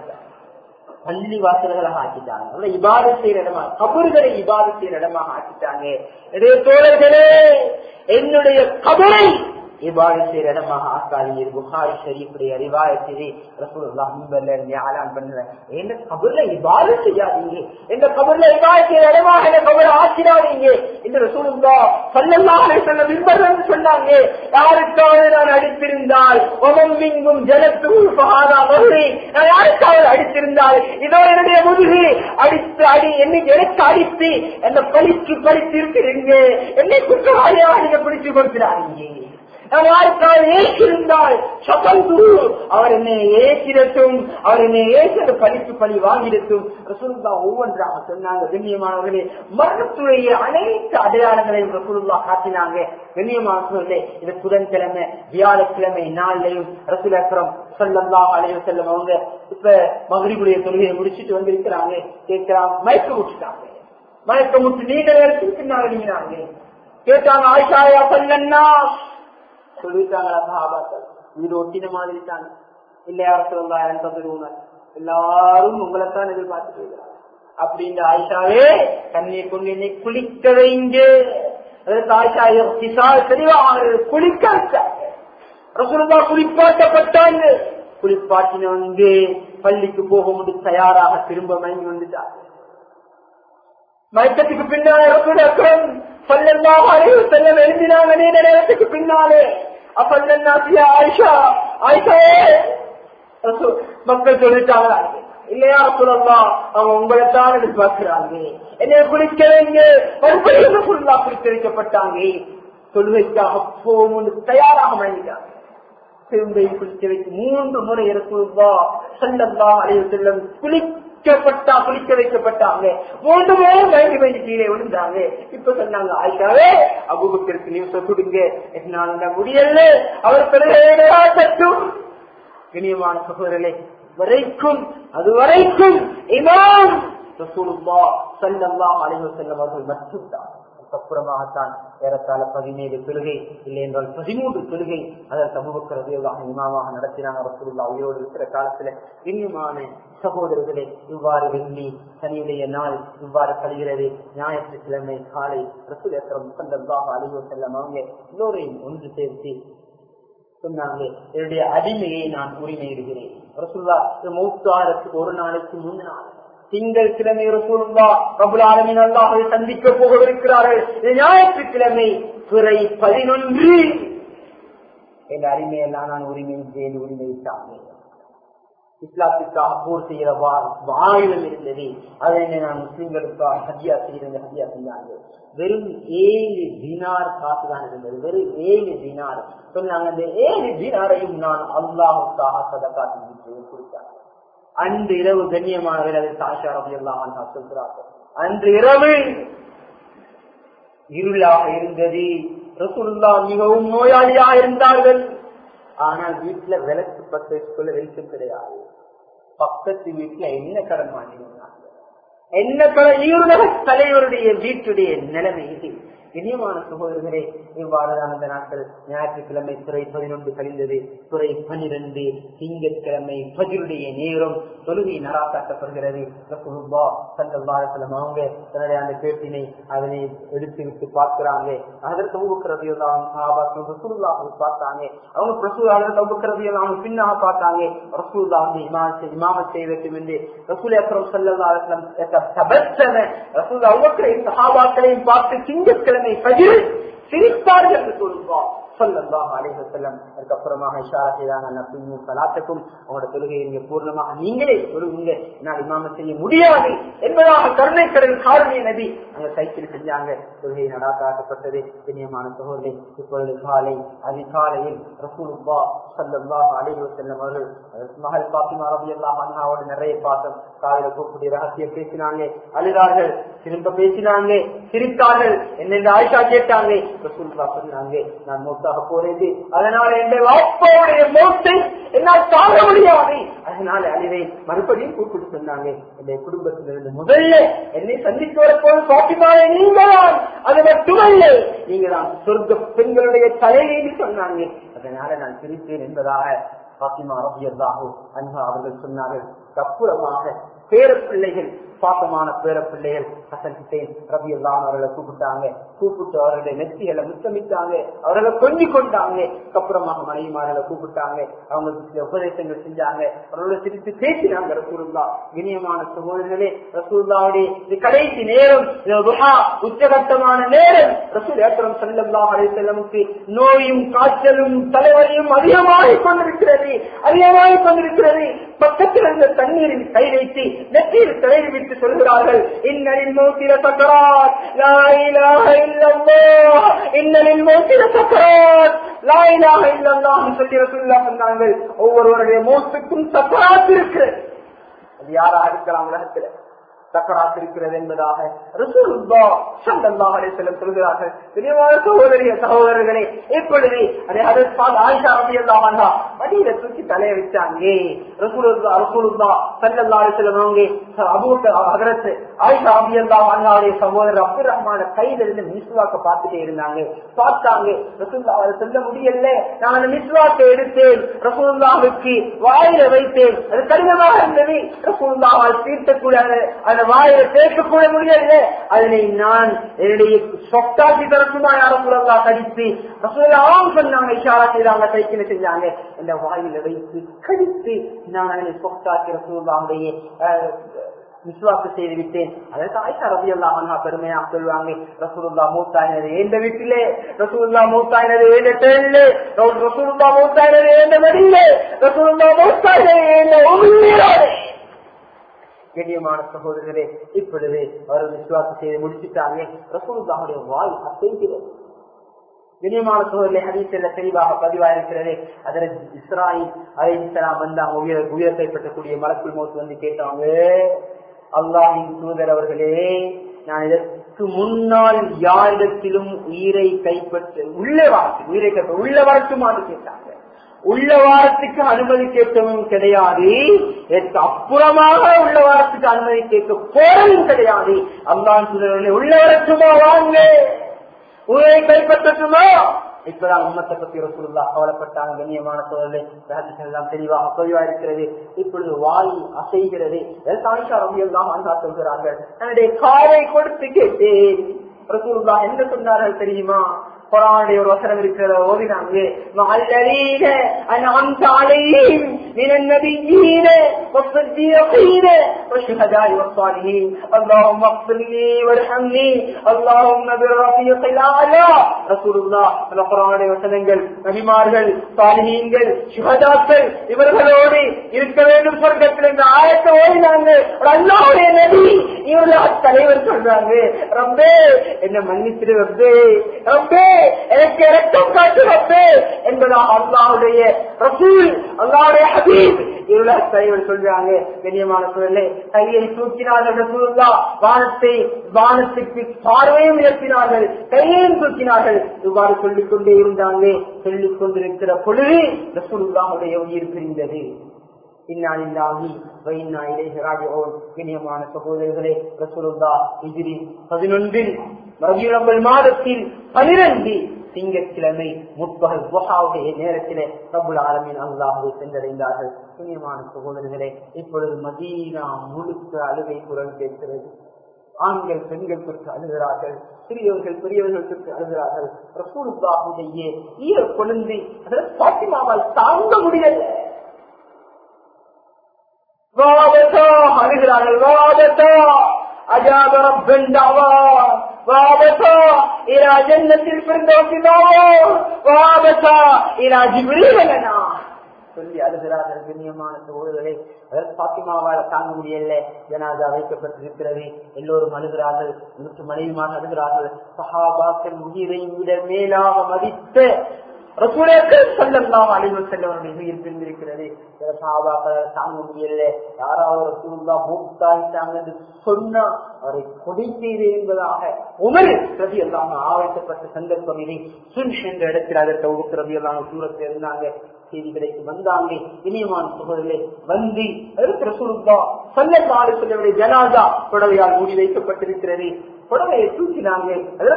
பள்ளி வாசல்களாக ஆக்கிட்டாங்க. இபாதத் செய்யற இடமா கபர்களை இபாதத் செய்யற இடமாக ஆக்கிட்டாங்க. இதே தோழர்களே, என்னுடைய கபரை இபாதத் செய்யற இடமாக ஆக்காதீங்க. புகாரி ஷரீஃபுடைய ரிவாயத்திலே ரசூலுல்லாஹ் மிம்பர்ல இருந்து ஆலான் பண்ற, என்ன கபர்ல இபாதத் செய்யாதீங்க, இந்த கபர்ல இபாதத் செய்யற இடமாக என்ன கபரை ஆக்கிடாதீங்க என்று ரசூலுல்லாஹ் ஸல்லல்லாஹு அலைஹி வஸல்லம் மிம்பர்ல இருந்து சொன்னாங்க. யாருக்காவது நான் அடித்திருந்தால் ஒமம்பிங்கும் ஜலத்து ஃபஹாதா வஹி, நான் யாருக்காவது அடித்திருந்தால் இதோ என்னுடைய முதுகு அடித்து அடி என்னை எனக்கு அடித்து என்ன பழிக்கு பழித்து இருக்கிறீங்க, என்னை குற்றவாளியாக நீங்க பிடிச்சு கொடுக்கிறாங்க. நான் யாருக்காவது ஏற்றிருந்தால் அவர் என்னை ஏற்றிடட்டும், அவர் என்னை ஏற்ற பழிக்கு பழி வாங்கிடட்டும். ரசூலுல்லாஹ் ஒவ்வொன்றாக சொன்னாங்க. கண்ணியமானவர்களே, மரணத்துடைய அனைத்து அடையாளங்களையும் ரசூலுல்லாஹ் காட்டினாங்க. கண்ணியமானவர்களே, இது புதன்கிழமை வியாழக்கிழமை நாளையும் ரசூல் அக்ரம் ஸல்லல்லாஹு அலைஹி வஸல்லம் அவங்க இப்ப மக்ரிபுடைய தொழுகையை முடிச்சுட்டு வந்திருக்கிறாங்க. கேட்கிறாங்க, மயக்க முட்டுட்டாங்க. மயக்க முட்டு நீண்ட நேரத்துக்கு பின்னால் நீங்கினாங்க. கேட்டாங்க, ஆயிஷாயா சொல்லன்னா சொல்லிட்டாங்களா சஹாபாக்கள், வீடு ஒட்டின மாதிரி தாங்க இல்ல யார சொல்லலாம் யாரும் தந்துருவாங்க, எல்லாரும் உங்களைத்தான் எதிர்பார்த்துட்டு இருக்கிறாங்க அப்படின்னு ஆயிஷாவே தண்ணீர் கொண்டு என்னை குளிக்க வைங்க. அதற்கு ஆயிஷா தெளிவாக குளிக்க வச்சாங்க. ரசூலுல்லாஹ் குளிப்பாட்டப்பட்டாங்க. குளிப்பாட்டின வந்து பள்ளிக்கு போக முடியும் தயாராக திரும்ப மயங்கி வந்துட்டாங்க. மயக்கத்துக்கு பின்னாலே ரசூல் அக்ரம் ஸல்லல்லாஹு அலைஹி வஸல்லம் எழுதினாங்க. நீண்ட நேரத்துக்கு பின்னாலே அப்பல்லன்னாசியா ஆயிஷா ஆயிஷாவே மக்கள் சொல்லிட்டாங்க, இல்லையா ரசூலுல்லாஹ் அவங்க உங்களைத்தான் எதிர்பார்க்கிறாங்க, என்னை குளிக்க வைங்க. மறுபடியும் ரசூலுல்லாஹ் குளிக்க வைக்கப்பட்டாங்க. தொழுகைக்காக போகும் தயாராக மயங்கிட்டாங்க. திரும்பி குளிக்க வைத்து மூன்று முறை ரசூலுல்லாஹ் ஸல்லல்லாஹு அலைஹி வஸல்லம் குளிக்கப்பட்டா குளிக்க வைக்கப்பட்டாங்க. மூன்று முறை மயங்கி மயங்கி கீழே விழுந்தாங்க. இப்ப சொன்னாங்க, ஆயிஷாவே அபூபக்கருக்கு நியூஸ கொடுங்க, என்னால முடியல, அவர் பெருகும். இனியமான சகோதரர்களே, வரைக்கும் அது வரைக்கும் இமாம் ரசூலுல்லாஹ் ஸல்லல்லாஹு அலைஹி வஸல்லம் அவர்கள் மட்டும்தான். அப்புறமாகத்தான் ஏறத்தாழ பதினேழு தொழுகை இல்லை என்றால் பதிமூன்று தொழுகை அதற்கு அபூபக்கர் ரலியல்லாஹு அன்ஹு இமாமாக நடத்தினாங்க ரசூலுல்லாஹ் உயிரோடு இருக்கிற காலத்துல. இனியமான சகோதரர்களே, இவ்வாறு வெள்ளி சனியுடைய நாள் இவ்வாறு கழிகிறது. ஞாயிற்றுக்கிழமை காலை ரசூல் அக்ரம் ஸல்லல்லாஹு அலைஹி வஸல்லம் அவங்க எல்லோரையும் ஒன்று சேர்த்து சொன்னாங்க, என்னுடைய அடிமையை நான் உரிமையிடுகிறேன். ரசூலுல்லாஹ் மௌத்தாரத்துக்கு ஒரு நாளைக்கு முன்னாள் திங்கள் கிழமை ரசூலுல்லாஹ் ரப்பல் ஆலமீன் அல்லாஹ்வை சந்திக்க போகவிருக்கிறார்கள். ஞாயிற்றுக்கிழமை பிறை பதினொன்று என் அடிமையெல்லாம் நான் உரிமை செய்து உரிமையிட்டாங்க. இஸ்லாத்திற்காக போர் செய்கிற ஆயுதம் இருந்தது, அதை நான் முஸ்லிம்களுக்காக ஹஜ்ஜா செய்திருந்த ஹஜ்ஜா செஞ்சாங்க. வெறும் ஏழு தினார் காசுதான் இருந்தது, வெறும் ஏழு தினார் சொன்னாங்க. அந்த ஏழு தினாரையும் நான் அல்லாஹுக்காக சதகா செஞ்சு கொடுத்தாங்க. அன்று இரவு கண்ணியமானவர்கள் சாஷா ரலியல்லாஹு அன்ஹா சொல்கிறார்கள், அன்று இரவு இருளாக இருந்தது. ரசூலுல்லாஹ் மிகவும் நோயாளியாக இருந்தார்கள். ஆனால் வீட்டுல விளக்கு பத்து வச்சுக்கொள்ள வெளிச்சம் கிடையாது. பக்கத்து வீட்டுல என்ன கடன் வாங்கினாங்க, என்ன கடன், இருளக தலைவருடைய வீட்டுடைய நிலைமை இது. இனியமான சகோதரர்களே, இவ்வாறுதான் அந்த நாட்கள். ஞாயிற்றுக்கிழமை துறை பதினொன்று கழிந்தது, துறை பனிரெண்டு திங்கட்கிழமை பஜ்ருடைய நேரம் தொழுகை நடாத்தாக்கப்படுகிறது. ரசூலுல்லாஹ் ஸல்லல்லாஹு அலைஹி வஸல்லம் அவங்க தன்னுடைய அந்த பேட்டினை அதனை எடுத்து விட்டு பார்க்கிறாங்க. அதற்கு அபூபக்கர் ரலியல்லாஹு அன்ஹு சஹாபாக்கள் ரசூலுல்லாஹை பார்த்தாங்க. அவங்க ரசூலுல்லாஹ் அபூபக்கர் ரலியல்லாஹு அன்ஹு பின்னாக பார்த்தாங்க. ரசூலுல்லாஹ் வந்து இமாமத் இமாமத் செய்வதற்கு வந்து ரசூல் அக்ரம் ஸல்லல்லாஹு அலைஹி வஸல்லம் தபஸ்ஸம ரசூலுல்லாஹ் அபூபக்கரையும் சஹாபாக்களையும் பார்த்து திங்கட்கிழமை சிரிப்பார்கள் என்று சொல்லுவோம் ஸல்லல்லாஹு அலைஹி வஸல்லம். அதுக்கப்புறமாக இஷாரா செய்தாங்க, நபியு ஸலாத்துக்கும் உங்களோட தொழுகையை நீங்க பூர்ணமாக நீங்களே தொழுகுங்க, என்னால் இமாமத் செய்ய முடியாது என்பதாக கருணை கடல் காரணிய நபி அங்க சைக்கிள் செஞ்சாங்க. தொழுகை நடாத்தாக்கப்பட்டது. கண்ணியமான சகோதரர்களே, இப்பொழுது காலை அதிகாலையில் ரசூலுல்லாஹ் ஸல்லல்லாஹு அலைஹி வஸல்லம் அவர்கள் மகள் பாத்திமா ரலியல்லாஹு அன்ஹாவோட நிறைய பாசம் காலையில கூப்பிட்டு ரகசியம் பேசினாங்க, அழுதார்கள், திரும்ப பேசினாங்க, சிரித்தார்கள். என்னென்று ஆயிஷா கேட்டாங்க. ரசூலுல்லாஹ் சொன்னாங்க, நான் மூத்தா மௌத்தாக போறது. அதனால என் வாப்பாவுடைய மௌத்தை என்னால் தாங்க முடியாது, அதனால அழிவை மறுபடியும் கூப்பிட்டு சொன்னாங்க. என்னுடைய குடும்பத்திலிருந்து முதல்ல என்னை சந்திக்க வரப்போது பாத்திமாவை நீங்க தான், அது மட்டுமல்ல நீங்க தான் சொர்க்க பெண்களுடைய தலையை சொன்னாங்க. அதனால நான் பிரித்தேன் என்பதாக பாத்திமா ரலியல்லாஹு அன்ஹா அவர்கள் சொன்னார்கள். அப்புறமாக பேர பிள்ளைகள், பாசமான பேர பிள்ளைகள் ஹசன் ஹுசைன் ரலியல்லாஹு அவர்களை கூப்பிட்டாங்க. கூப்பிட்டு அவர்களை நெத்திகளை முத்தமிட்டாங்க, அவர்களை கொஞ்சி கொண்டாங்க. அப்புறமாக மனைவிமார்களை கூப்பிட்டாங்க, அவங்களுக்கு சில உபதேசங்கள் செஞ்சாங்க, அவர்களோட சிரித்து பேசினாங்க. ரசூலுல்லா இனியமான சகோதரர்களே, ரசூலுல்லாவுடைய கடைசி நேரம், உச்சகட்டமான நேரம். ரசூல் அக்ரம் ஸல்லல்லாஹு அலைஹி வஸல்லமுக்கு நோயும் காய்ச்சலும் தலைவலியும் அதிகமாகிக் கொண்டிருக்கிறது அதிகமாகிக் கொண்டிருக்கிறது பக்கத்தில் இருந்த தண்ணீரில் கை வைத்து நெற்றியில் தலையில் விட்டு சொல்கிறார்கள், இன்னலில் மௌத்தில சக்கராத் லா இலாஹ இல்லல்லாஹ், இன்னலில் மௌத்தில சக்கராத் லா இலாஹ இல்லல்லாஹ் சொல்லி ரசூலுல்லாஹ் சொன்னார்கள். ஒவ்வொருவருடைய மௌத்துக்கும் சக்கராத் இருக்கிறது. அது யாராக இருக்கலாம் உலகத்தில் சக்கராத் இருக்கிறது என்பதாக ரசூலுல்லாஹ் ஸல்லல்லாஹு அலைஹி வஸல்லம் சொல்கிறார்கள். தெளிவான சகோதரிய சகோதரர்களே, இப்பொழுது அதே ஹதரத் ஆயிஷா ரலியல்லாஹு அன்ஹா மடியில தூக்கி தலையை வச்சாங்க. ரசூலுல்லாஹ் ரசூலுல்லாஹ் ஸல்லல்லாஹு அலைஹி வஸல்லம் அவங்க அபூபக்கர் ஹதரத் ஆயிஷா ரலியல்லாஹு அன்ஹாவுடைய சகோதரர் அப்துர் ரஹ்மான கையில இருந்து மிஸ்வாக்க பார்த்துட்டே இருந்தாங்க. பார்த்தாங்க, ரசூலுல்லாஹ் அதை சொல்ல முடியல, நான் அந்த மிஸ்வாக்கை எடுத்தேன், ரசூலுல்லாஹ்வுக்கு வாயில வைத்தேன், அது கடினமாக இருந்தது, ரசூலுல்லாஹ் தீர்த்தக்கூடாது, வாயில பேசக்கூட முடியல, அதனை நான் என்னுடைய சொத்தாக்கி தரத்துமா யாரும் கடித்து ரசூலுல்லாஹ் சொன்னாங்க, இஷாரா செய்தாங்க, கைக்கில செஞ்சாங்க, இந்த வாயில வைத்து கடித்து நான் அதனை சொத்தாக்கி ரசூலுல்லாஹுடைய விசுவாசம் செய்து விட்டேன். அதற்கு ஆயிஷா ரலியல்லாஹு அன்ஹா பெருமையா சொல்லுவாங்க, ரசூலுல்லாஹ் மூத்தாயினது எந்த வீட்டிலே, ரசூலுல்லாஹ் மூத்தாயினது எந்த டேனிலே, ரசூலுல்லாஹ் மூத்தாயினது எந்த மடியிலே, ரசூலுல்லாஹ் மூத்தாயினது எந்த உம்மியோரே. கண்ணியமான சகோதரர்களே, இப்பொழுது அவர்கள் விசுவாசம் செய்து முடிச்சுட்டாங்க. ரசூலுல்லாஹுடைய வாய் அசைகிறது. கண்ணியமான சகோதரர்களே, ஹதீஸ்ல தெளிவாக பதிவாயிருக்கிறது. அதில் இஸ்ராயில் அலைஹிஸ்ஸலாம் வந்தாங்க, உயர் உயர் கைப்பற்றக்கூடிய மலக்குல் மௌத் வந்து கேட்டாங்க, அல்லாஹ்வின் தூதர் அவர்களே, நான் இதற்கு முன்னால் யாரிடத்திலும் உயிரை கைப்பற்ற உள்ள வாரத்துக்கு உயிரை கைப்பற்ற உள்ள வரட்டுமாறு கேட்டாங்க. உள்ள வாரத்துக்கு அனுமதி கேட்கவும் கிடையாது, இதற்கு அப்புறமாக உள்ள வாரத்துக்கு அனுமதி கேட்க போறதும் கிடையாது. அல்லாஹ் தூதர் உள்ள வரட்டுமா, வாங்க உயிரை கைப்பற்றட்டுமா. இப்பதான் உம்மத்தை பத்தி ரசூலுல்லாஹ் கவலைப்பட்டாங்க. கண்ணியமான சோழர்களே, எல்லாம் தெளிவாக பதிவா இருக்கிறது. இப்பொழுது வாய் அசைகிறது. ஆயிஷா ரலியல்லாஹு அன்ஹா சொல்கிறார்கள், என்னுடைய காலை கொடுத்து கேட்டேன். ரசூலுல்லாஹ் என்ன சொன்னார்கள் தெரியுமா? குர்ஆனுடைய ஒரு வசனம் இருக்கிறத ஓதினாங்க, மஅல்லதீன அன்அம்த அலைஹிம் மினன் நபிய்யீன வஸ்ஸதீகீன வஷ்ஹதாஇ வஸ்ஸாலிஹீன் அல்லாஹும்ம அக்ஃபிர்லி வர்ஹம்னி அல்லாஹும்ம பிர்ரஃபீகில் அலா. ரசூலுல்லாஹ் அந்த குர்ஆனுடைய வசனங்கள் நபிமார்கள், சாலிஹீன்கள், ஷுஹதாக்கள் இவர்களோடு இருக்க வேண்டும் சொர்க்கத்தில் இந்த ஆயத்தை ஓதினாங்க. அல்லாஹ்வுடைய நபி இவருடைய தலைவர் சொல்றாங்க, ரப்பே என்ன மன்னிச்சிடு, ரப்பே ரப்பே எனக்கு இரக்கம் காட்டு ரப்பே என்பதா அல்லாஹ்வுடைய ரசூல், அல்லாஹ்வுடைய ஹபீப் இவருடைய தலைவர் சொல்றாங்க. கண்ணியமான சூழலே, கையை தூக்கினார்கள் ரசூலுல்லாஹ், வானத்தை வானத்துக்கு பார்வையும் உயர்த்தினார்கள், கையையும் தூக்கினார்கள். இவ்வாறு சொல்லிக் கொண்டே இருந்தாங்க. சொல்லிக் கொண்டிருக்கிற பொழுது ரசூலுல்லாஹ்வுடைய உயிர் பிரிந்தது. கண்ணியமான சகோதரர்களே, ரசூலுல்லாஹ் ஹிஜ்ரி பதினொன்றில் ரபியுல் மாதத்தில் பனிரெண்டு திங்கட்கிழமை முற்பகல் துஹாவுடைய நேரத்திலே ரப்புல் ஆலமீன் அல்லாஹ்வை சென்றடைந்தார்கள். கண்ணியமான சகோதரர்களே, இப்பொழுது மதீனா முழுக்க அழுகை குரல் கேட்கிறது. ஆண்கள் பெண்கள் தொற்று அழுகிறார்கள், சிறியவர்கள் பெரியவர்கள் தொற்று அழுகிறார்கள். ரசூலுல்லாஹுடைய ஈர கொழுந்து அதில் பாத்திமாவால் தாங்க முடியல. அழுகிறார்கள். أجاب رب الدعوة وابتا إلى جنة الفردوس دعوة وابتا إلى جبريل لنا சொல்லி அழுகிறார்கள். கண்ணியமான சகோதரர்களே, அதற்கு பாத்திமாவால் தாங்க முடியல. ஜனாதா வைக்கப்பட்டிருக்கிறது. எல்லோரும் அழுகிறார்கள். நூற்று மனைவிமாக அழுகிறார்கள். சஹாபாக்கள் உயிரை விட மேலாக மதித்த ரசூலுல்லாஹி ஸல்லல்லாஹு அலைஹி வஸல்லம் உயிர் பிரிந்திருக்கிறது. சில சஹாபாக்கள் தாங்க முடியல, யாராவது ரசூலுல்லாஹ் மூத்தாயிட்டாங்க என்று சொன்னா அவரை கொலை செய்து என்பதாக உமர் ரலியல்லாஹு அன்ஹு ஆவேசப்பட்ட சந்தர்ப்பம் இது. சுன் என்ற இடத்தில் அதற்கு உமர் ரலியல்லாஹு அன்ஹு தூரத்தில் இருந்தாங்க. செய்தி கிடைத்து வந்தாங்க. இனியமான சகோதரர்களே, வந்து ரசூலுல்லாஹ் ஸல்லல்லாஹு அலைஹி வஸல்லம் ஜனாஸா புடவையால் மூடி வைக்கப்பட்டிருக்கிறது. புடவையை தூக்கினாங்க.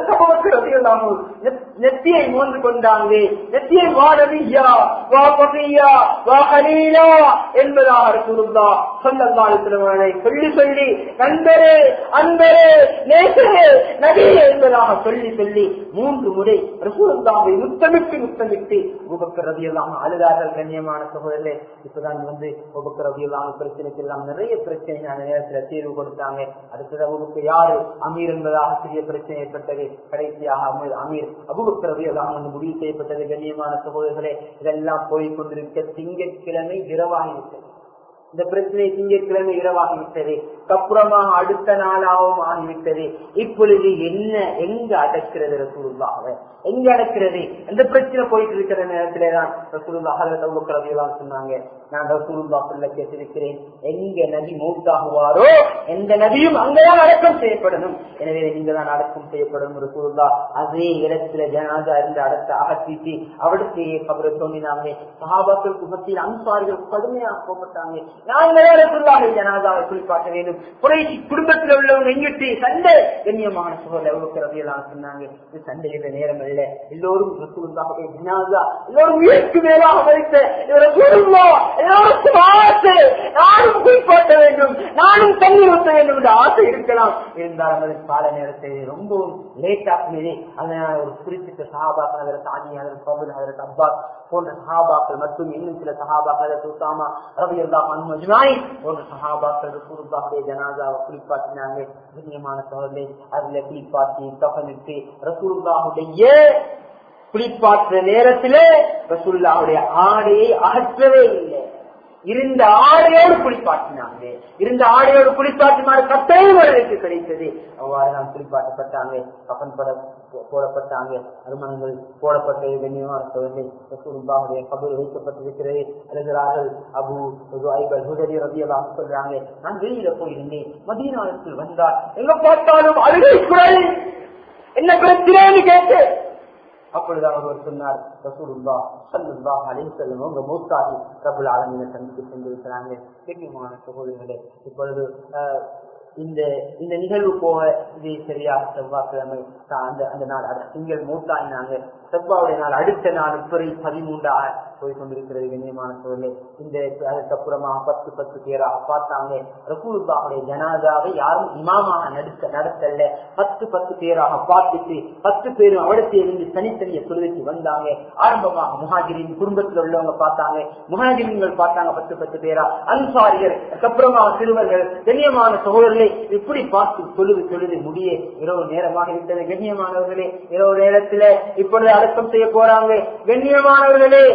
நெத்தியை மோந்து கொண்டாங்க. நெத்தியை வாடவியா வா பகையா வா ஹலீலா என்பதாக ரசூலுல்லாஹ் ஸல்லல்லாஹு அலைஹி வஸல்லம் சொல்லி சொல்லி நண்பரே அன்பரே நேசரே நபியே என்பதாக சொல்லி சொல்லி மூன்று முறை ரசூலுல்லாஹை முத்தமிட்டு முத்தமிட்டு அபூபக்கர் ரலியல்லாஹு அன்ஹு அழுதார்கள். கண்ணியமான சகோதரர்களே, இப்பதான் வந்து அபூபக்கர் ரலியல்லாஹு அன்ஹு பிரச்சனைக்கு எல்லாம் நிறைய பிரச்சனை அந்த நேரத்தில் தீர்வு கொடுத்தாங்க. அடுத்தது அபூபக்கர் யாரு அமீர் என்பதாக சிறிய பிரச்சனை ஏற்பட்டது. கடைசியாக அமீர் அபூபக்கர் ரலியல்லாஹு அன்ஹு முடிவு செய்யப்பட்டது. கண்ணியமான சகோதரர்களே, இதெல்லாம் போய்கொண்டிருக்க திங்கட்கிழமை இரவாகிவிட்டது. இந்த பிரச்சனை திங்கட்கிழமை இரவாகிவிட்டது. அப்புறமாக அடுத்த நாளாகவும் ஆகிவிட்டது. இப்பொழுது என்ன எங்க அடக்கிறது ரசூலுல்லாஹ்வை? எங்க அடக்கிறது? அந்த பிரச்சனை போயிட்டு இருக்கிற நேரத்திலேதான் ரசூலுல்லாஹ் ஹஜ்ரத் அபூபக்கர் ரலியல்லாஹு அன்ஹு சொன்னாங்க, நான் ரசூலுல்லாஹ் சொல்ல கேட்டிருக்கிறேன், எங்க நபி மௌத்தாகுவாரோ எந்த நபியும் அங்கதான் அடக்கம் செய்யப்படணும், எனவே நீங்க தான் அடக்கம் செய்யப்படணும். ரசூலுல்லாஹ் அதே இடத்துல ஜனாஸா இருந்து அடக்க அகற்றிட்டு அவடுக்கையே கபரை தோண்டினாங்க. சஹாபாக்களுக்கு மத்தியில் அன்சாரிகள் கடுமையாக போகப்பட்டாங்க. நாங்களே ரசூலுல்லாஹ் ஜனாஸாவை குளிப்பாட்ட வேண்டும், குறைஷி குடும்பத்தில் உள்ளவங்க எங்கிட்டு சண்டை. கண்ணியமான சகோதரர் அபூபக்கர் ரலியல்லாஹு அன்ஹு சொன்னாங்க, இது சண்டையில நேரம் அல்ல, எல்லோரும் ரசூலுல்லாஹ்வுடைய ஜனாஸா எல்லோரும் உயிருக்கு மேலாக வைத்த ரசூலுல்லாஹ் எல்லோருக்கும் ஆசை, நானும் குளிப்பாட்ட வேண்டும், நானும் தண்ணீர் ஊற்ற வேண்டும் என்ற ஆசை இருக்கலாம். இருந்தாலும் அது கால நேரத்தை ரொம்பவும் லேட் ஆகினது. அதனால் ஒரு குறிப்பிட்ட சஹாபாக்கள் அதற்கு ஆனி அதற்கு பபுல் அதற்கு அப்பாஸ் போன்ற சஹாபாக்கள் மற்றும் இன்னும் சில சஹாபாக்கள் அதற்கு உசாமா ரலியல்லாஹு அன்ஹு அஜ்மாயின் போன்ற சஹாபாக்கள் ரசூலுல்லாஹ்வுடைய ஜனாஸாவை குளிப்பாட்டினாங்க. கண்ணியமான சகோதரர்களே, அதுல குளிப்பாட்டி கஃனிட்டு ரசூலுல்லாஹ்வுடைய குளிப்பாற்ற நேரத்திலே ரசூலுல்லாஹ்வுடைய ஆடையை அகற்றவே இல்லை. இருந்த ஆடையோடு குளிப்பாட்டினாங்க. இருந்த ஆடையோடு குளிப்பாட்டினாரு கட்டைக்கு கிடைத்தது. அவ்வாறு தான் குளிப்பாட்டப்பட்டாங்க. கஃன் பட போடப்பட்டாங்க. அருமணங்கள் போடப்பட்டது. கண்ணியமான சகோதரர்களே, ரசூலுல்லாஹ்வுடைய கபர் வைக்கப்பட்டிருக்கிறது. எழுதுகிறார்கள், அபூ ஐப் அல்-ஹுஜரி ரலியல்லாஹு அன்ஹு சொல்றாங்க, நான் வெளியில போயிருந்தேன், மதீனாவுக்கு வந்தால் எங்க பார்த்தாலும் அழுகை குரல், என்ன பிரச்சனைன்னு கேட்டு அப்பொழுது அவர் சொன்னார், ரசூலுல்லாஹ் ஸல்லல்லாஹு அலைஹி வஸல்லம் உங்க மூத்தாகி ரப்பல் ஆலமீனை சந்தித்து சென்றிருக்கிறாங்க. கண்ணியமான சகோதரர்களே, இப்பொழுது இந்த இந்த நிகழ்வு போக இது சரியாக செவ்வாய்க்கிழமை அந்த அந்த நாள் திங்கள் மூத்தாயினாங்க. செவ்வாவுடைய நாள் அடுத்த நாள் இப்படி பதிமூன்றாக போய் கொண்டிருக்கிறது. கண்ணியமான சோழர்களே, இந்த அதுக்கப்புறமா பத்து பத்து பேராக பார்த்தாங்க. ரசூலுல்லாஹ்வுடைய ஜனாஸாவை யாரும் இமாமாக நடத்த நடத்தல. பத்து பத்து பேராக பார்த்துட்டு பத்து பேரும் அவடத்தை இருந்து தனித்தனிய தொழுகைக்கு வந்தாங்க. ஆரம்பமாக முஹாஜிரின் குடும்பத்தில் உள்ளவங்க பார்த்தாங்க, முஹாஜிரின்கள் பார்த்தாங்க பத்து பத்து பேரா, அன்சாரிகள், அதுக்கப்புறமா சிறுவர்கள். கண்ணியமான சகோதரர்களே, இப்படி பார்த்து தொழுது தொழுது முடிய இரவு நேரமாக விட்டது. கண்ணியமானவர்களே, இரவு நேரத்தில் இப்பொழுது அடக்கம் செய்ய போறாங்க. கண்ணியமானவர்களே,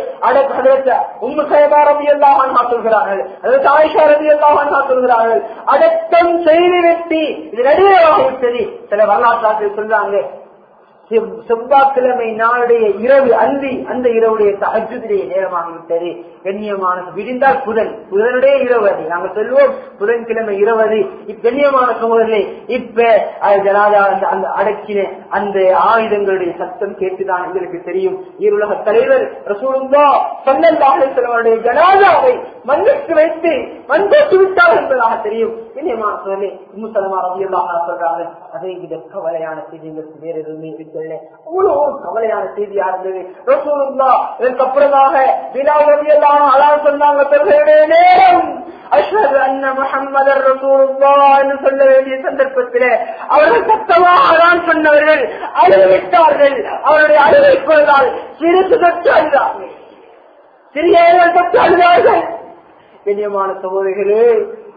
அடக்கம் செய்து வெட்டி இது நடுவாகிவிட்டது. சில வரலாற்றார்கள் சொல்றாங்க, செவ்வாய்க்கிழமை நாளுடைய இரவு அந்தி அந்த இரவுடைய தஹஜ்ஜுடைய நேரமாகிவிட்டது. கண்ணியமான விடிந்தால் புதன் புதனுடைய இரவு அது நாங்கள் சொல்லுவோம், புதன்கிழமை இரவு அது. கண்ணியமான சகோதரர்களே, இப்ப ஜனாதா அந்த அடக்கின அந்த ஆயுதங்களுடைய சத்தம் கேட்டுதான் எங்களுக்கு தெரியும். ஈருலக தலைவர் ரசூலுல்லாஹ் ஸல்லல்லாஹு அலைஹி வஸல்லம் ஜனாதாவை மண்ணுக்கு வைத்து மண் போட்டு விட்டார் என்பதாக தெரியும். கண்ணியமான சகோதரர்களே, உம்மு ஸலமா ரலியல்லாஹு அன்ஹா சொல்றாங்க, அதே இது கவலையான செய்திகளுக்கு வேற எதுவுமே இருக்கல. அவ்வளவு ஒரு கவலையான செய்தியா இருந்தது. ரசூலுல்லாஹ் இதற்கு அப்புறமாக பிலால் ரலியல்லாஹு அன்ஹு அல்லாஹ் சொன்னாங்க, பெருமையுடைய நேரம் அஷ்ஹது அன்ன முஹம்மதர் ரசூலுல்லாஹ் என்று சொல்ல வேண்டிய சந்தர்ப்பத்திலே அவர்கள் சத்தமாக தான் சொன்னவர்கள் அழுவிட்டார்கள். அவருடைய அழுவை குரலால் சிறிது தொட்டு அழுதார்கள், சிறியவர்கள் தொட்டு அழுதார்கள். கண்ணியமான சகோதரிகளே,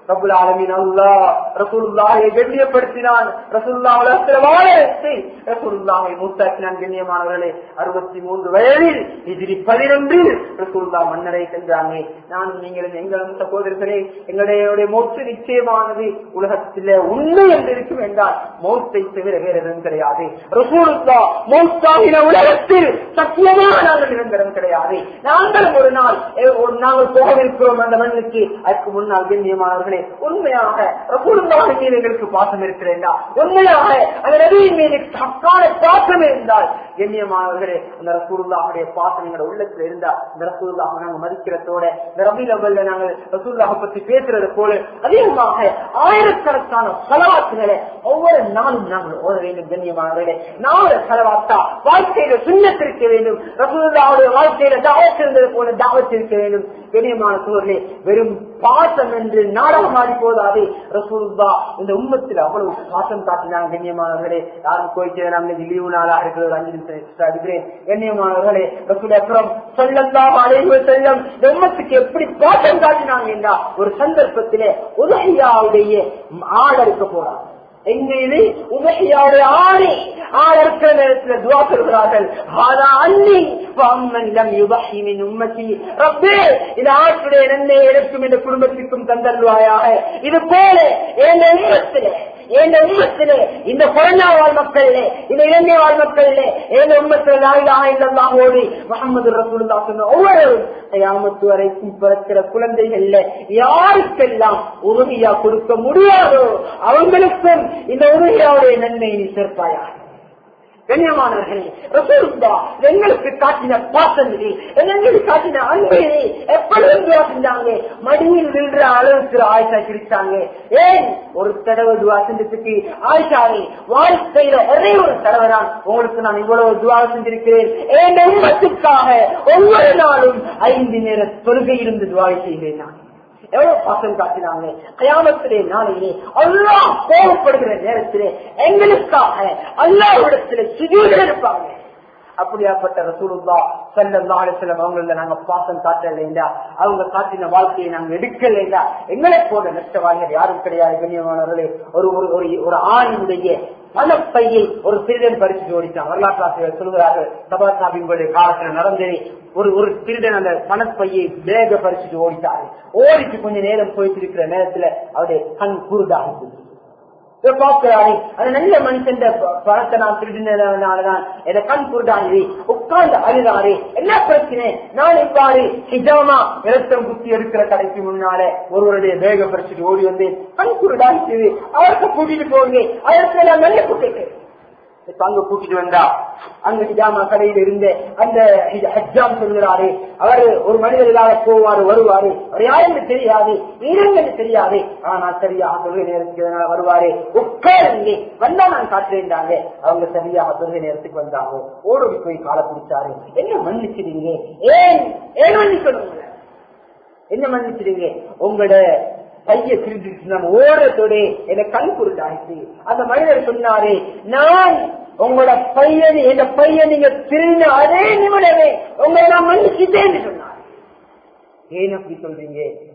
ரப்புல் ஆலமீன் அல்லாஹ் ரசூலுல்லாஹை கண்ணியப்படுத்தினான். ரசூலுல்லாஹ் உலகத்தில் வாழ வைத்து ரசூலுல்லாஹை மூத்தாக்கினான். கண்ணியமானவர்களே, அறுபத்தி மூன்று வயதில் ஹிஜ்ரி பதினொன்றில் ரசூலுல்லாஹ் மன்னரை சென்றாங்க. நான் நீங்களும் எங்களும் சகோதரர்களே, எங்களுடைய மௌத்து நிச்சயமானது உலகத்தில் உண்மை என்று இருக்கும் என்றால் மௌத்தை தவிர வேற எதுவும் கிடையாது. ரசூலுல்லாஹ் மௌத்தாகின உலகத்தில் சத்தியமாக நாங்கள் நிரந்தரம் கிடையாது. நாங்கள் ஒரு நாள் நாங்கள் போகவிருக்கிறோம் அந்த மண்ணுக்கு. அதற்கு முன்னால் கண்ணியமானவர்களே, உண்மையாக ரசூலுல்லாஹ் மீது எங்களுக்கு பாசம் இருக்கிறதா, உண்மையாக அந்த நபியின் மீது தக்கான பாசம் இருந்தால் கண்ணியமானவர்களே, அந்த ரசூலுல்லாஹுடைய பாசம் எங்களோட உள்ளத்தில் இருந்தா இந்த ரசூலுல்லாஹ் நாங்கள் மதிக்கிறதோட இந்த ரபீல் அவ்வல்ல நாங்கள் ரசூலுல்லாஹ் பற்றி பேசுறது போல அதிகமாக ஆயிரக்கணக்கான ஸலவாத்துகளை ஒவ்வொரு நாளும் நாங்கள் ஓத வேண்டும். கண்ணியமானவர்களே, நாலு ஸலவாத்தா வாழ்க்கையில சுன்னத்திருக்க வேண்டும். ரசூலுல்லாஹுடைய வாழ்க்கையில தாவத் இருந்தது போல தாவத் இருக்க வேண்டும். கண்ணியமான சூழலே, வெறும் பாசம் என்று நாடகம் ஆடி போதாது. ரசூலுல்லாஹ் இந்த உம்மத்தில் அவ்வளவு பாசம் காட்டினாங்க. கண்ணியமானவர்களே, யாரும் கோயிச்சே நாம் லீவு நாளா இருக்கிறது அஞ்சு நிமிஷம் எக்ஸ்ட்ரா அடிக்கிறேன். கண்ணியமானவர்களே, ரசூல் அக்ரம் ஸல்லல்லாஹு அலைஹி வஸல்லம் இந்த உம்மத்துக்கு எப்படி பாசம் காட்டினாங்க என்றா ஒரு சந்தர்ப்பத்திலே உதஹியாவுடைய ஆடு இருக்க போறாங்க. எங்க இது உதஹியாவுடைய ஆணி ஆடு இருக்கிற நேரத்தில் துஆ சொல்கிறார்கள், ஹாதா அன்னி வஅம்மன் லம் யுதஹி மின் உம்மதி ரப்பே, இந்த ஆட்டுடைய நன்மை எனக்கும் இந்த குடும்பத்திற்கும் தந்தருள்வாயாக. இது போல என் உம்மத்திலே என் உம்மத்திலே இந்த கொரோனா வாழ் மக்களிலே இந்த இலங்கை வாழ் மக்களிலே என் உம்மத்தில் லா இலாஹ இல்லல்லாஹோடு முஹம்மது ரசூலுல்லாஹ் சொன்ன ஒவ்வொருவரும் கியாமத் வரைக்கும் பிறக்கிற குழந்தைகள்ல யாருக்கெல்லாம் உறுதியா கொடுக்க முடியாதோ அவங்களுக்கும் இந்த உறுதியாவுடைய நன்மையை நீ சேர்ப்பாயா. கண்ணியமானவர்களே, ரசூலுல்லாஹ் எங்களுக்கு காட்டின பாசம் இது, எங்களுக்கு காட்டின அன்பு இது. எப்பொழுது செஞ்சாங்க, மடியில் விழுற அளவுக்கு ஆயிஷா சிரிச்சாங்க. ஏன் ஒரு தடவை துவா செஞ்சதுக்கு ஆயிஷாவை வாழ்க்கையில ஒரே ஒரு தடவை தான் உங்களுக்கு நான் இவ்வளவு துவா செஞ்சிருக்கிறேன். என் உம்மத்துக்காக ஒவ்வொரு நாளும் ஐந்து நேர தொழுகையிலிருந்து துவா செய்கிறேன். நான் எவ்வளவு பாசம் காட்டினாங்க. கியாமத்திலே நாளையிலே அல்லாஹ் கோபப்படுகிற நேரத்திலே எங்களுக்காக அல்லாஹ்விடத்திலே சுஜூத் எடுப்பாங்க. அப்படியாப்பட்ட ரசூலுல்லாஹ் ஸல்லல்லாஹு அலைஹி வஸல்லம் அவங்கள நாங்க பாசம் காட்டலையா, அவங்க காட்டின வாழ்க்கையை நாங்க எடுக்கலையா, எங்களை போன்ற நஷ்டவாளிகள் யாரும் கிடையாது. கண்ணியமானவர்களே, ஒரு ஒரு ஆணினுடைய பணப்பையை ஒரு திருடன் பறிச்சு ஓடிட்டான். வரலாற்று ஆசிரியர் சொல்கிறார்கள், சபாசாபிங்களுடைய காலத்துல நடந்தது. ஒரு ஒரு திருடன் அந்த பணப்பையை வேக பறிச்சுட்டு ஓடிட்டாரு. ஓடிச்சு கொஞ்ச நேரம் போயிட்டு இருக்கிற நேரத்துல அவருடைய கண் குருடாக பாக்குறாரு. அது நல்ல மனுஷன் பணத்தை நான் திருடினாலதான் என கண் குருடானது. உட்கார்ந்து அழுதாரு. என்ன பிரச்சனை, நான் இவ்வாறு ஹிஜாமா இரத்தம் குத்தி எடுக்கிற கடைக்கு முன்னால ஒருவருடைய வேக பறிச்சுட்டு ஓடி வந்து கண் குருடாச்சு. அவருக்கு கூட்டிட்டு போங்க, அதற்கு நான் நல்ல கூட்டிட்டு அங்க கூட்டிட்டு வந்தா அங்க ஹிஜாமா கடையில் இருந்த அந்த ஹஜ்ஜாம் சொல்கிறாரு, அவரு ஒரு மனிதர்களாக போவாரு வருவாரு, அவர் யாருன்னு தெரியாது, இனங்கன்னு தெரியாது, ஆனா சரியாக தொழுகை நேரத்துக்கு வருவாரு. உட்காருங்க வந்தா நான் காட்டுறேன்டாங்க. அவங்க சரியாக தொழுகை நேரத்துக்கு வந்தாங்க. ஓடோடி போய் காலை பிடிச்சாரு. என்ன மன்னிச்சிடுங்க, ஏன் ஏன் மன்னிக்கணும், என்ன மன்னிச்சிடுங்க, உங்களோட பைய திருட்டு நான் ஓடுறதோட என்ன கண் குருடாயிச்சு. அந்த மனிதர் சொன்னாரு, நான் உங்களோட பையன் என் பையன் நீங்க திருந்த அதே நிமிடமே உங்களை நான் மன்னிச்சுட்டேன்னு சொன்னார். ஏன் அப்படி சொல்றீங்க?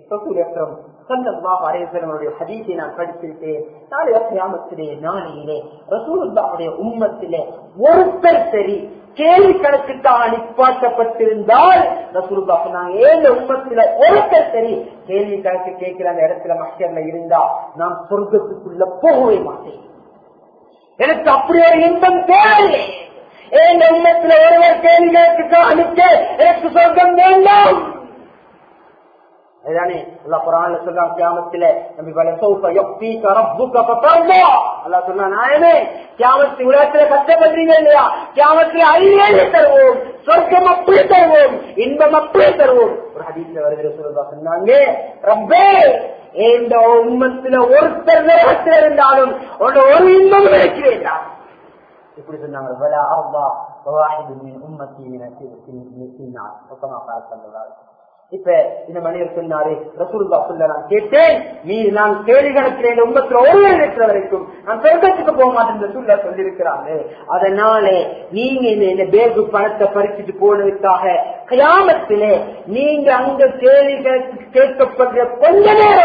ஹதீஸை நான் படிச்சிருக்கேன். நாளைய கியாமத்திலே நாளையிலே ரசூலுல்லாஹுடைய உம்மத்திலே ஒருத்தர் சரி கேள்வி கணக்குக்காக நிப்பாட்டப்பட்டிருந்தால் ரசூலுல்லாஹ் சொன்னாங்க, ஏழு உம்மத்தில ஒருத்தர் சரி கேள்வி கணக்கு கேட்கிற அந்த இடத்துல மஹ்ஷர்ல இருந்தா நான் சொர்க்கத்துக்குள்ள போகவே மாட்டேன். எனக்கு அப்படி ஒரு இன்பம் தேவையில்லை. ஏழு உம்மத்தில ஒருவர் கேள்வி கணக்குக்காக நிற்க எனக்கு சொர்க்கம் வேண்டாம். அதுதானே அல்லாஹ் குர்ஆன்ல சொல்றான், கியாமத்திலே நபி வலசௌஃப யக்ஃபீக ரப்புக ஃபதர்தா. அல்லாஹ் சொன்னா, நாயனே கியாமத்து உலகத்துல கஷ்டப்படுறீங்க இல்லையா, கியாமத்துல அழியேறி தருவோம், சொர்க்கம் அப்படி தருவோம், இன்பம் அப்படி தருவோம். ஒரு ஹதீஸ்ல வருகிற ரசூலுல்லாஹ் சொன்னாங்க, ரப்பே இந்த உம்மத்துல ஒருத்தர் நரகத்தில் இருந்தாலும் ஒரு இன்பம் கிடைக்க வேண்டாம். இப்படி சொன்னாங்க. வலா அர்தா வவாஹிது மின் உம்மத்தி மின் நார். இப்ப இந்த மனிதர் சொன்னாரு, ரசூலுல்லாஹ் சொல்ல நான் கேட்டேன், நீ நான் கேள்வி கணக்கிறேன் உம்மத்துல ஒருவர் இருக்கிற வரைக்கும் நான் சொர்க்கத்துக்கு போக மாட்டேன் சொல்ல சொல்லியிருக்கிறாங்க. அதனால நீங்க இந்த பேகு பணத்தை பறிச்சுட்டு போனதுக்காக கியாமத்திலே நீங்க அங்க கேள்வி கேட்கப்படுற கொஞ்ச நேரம்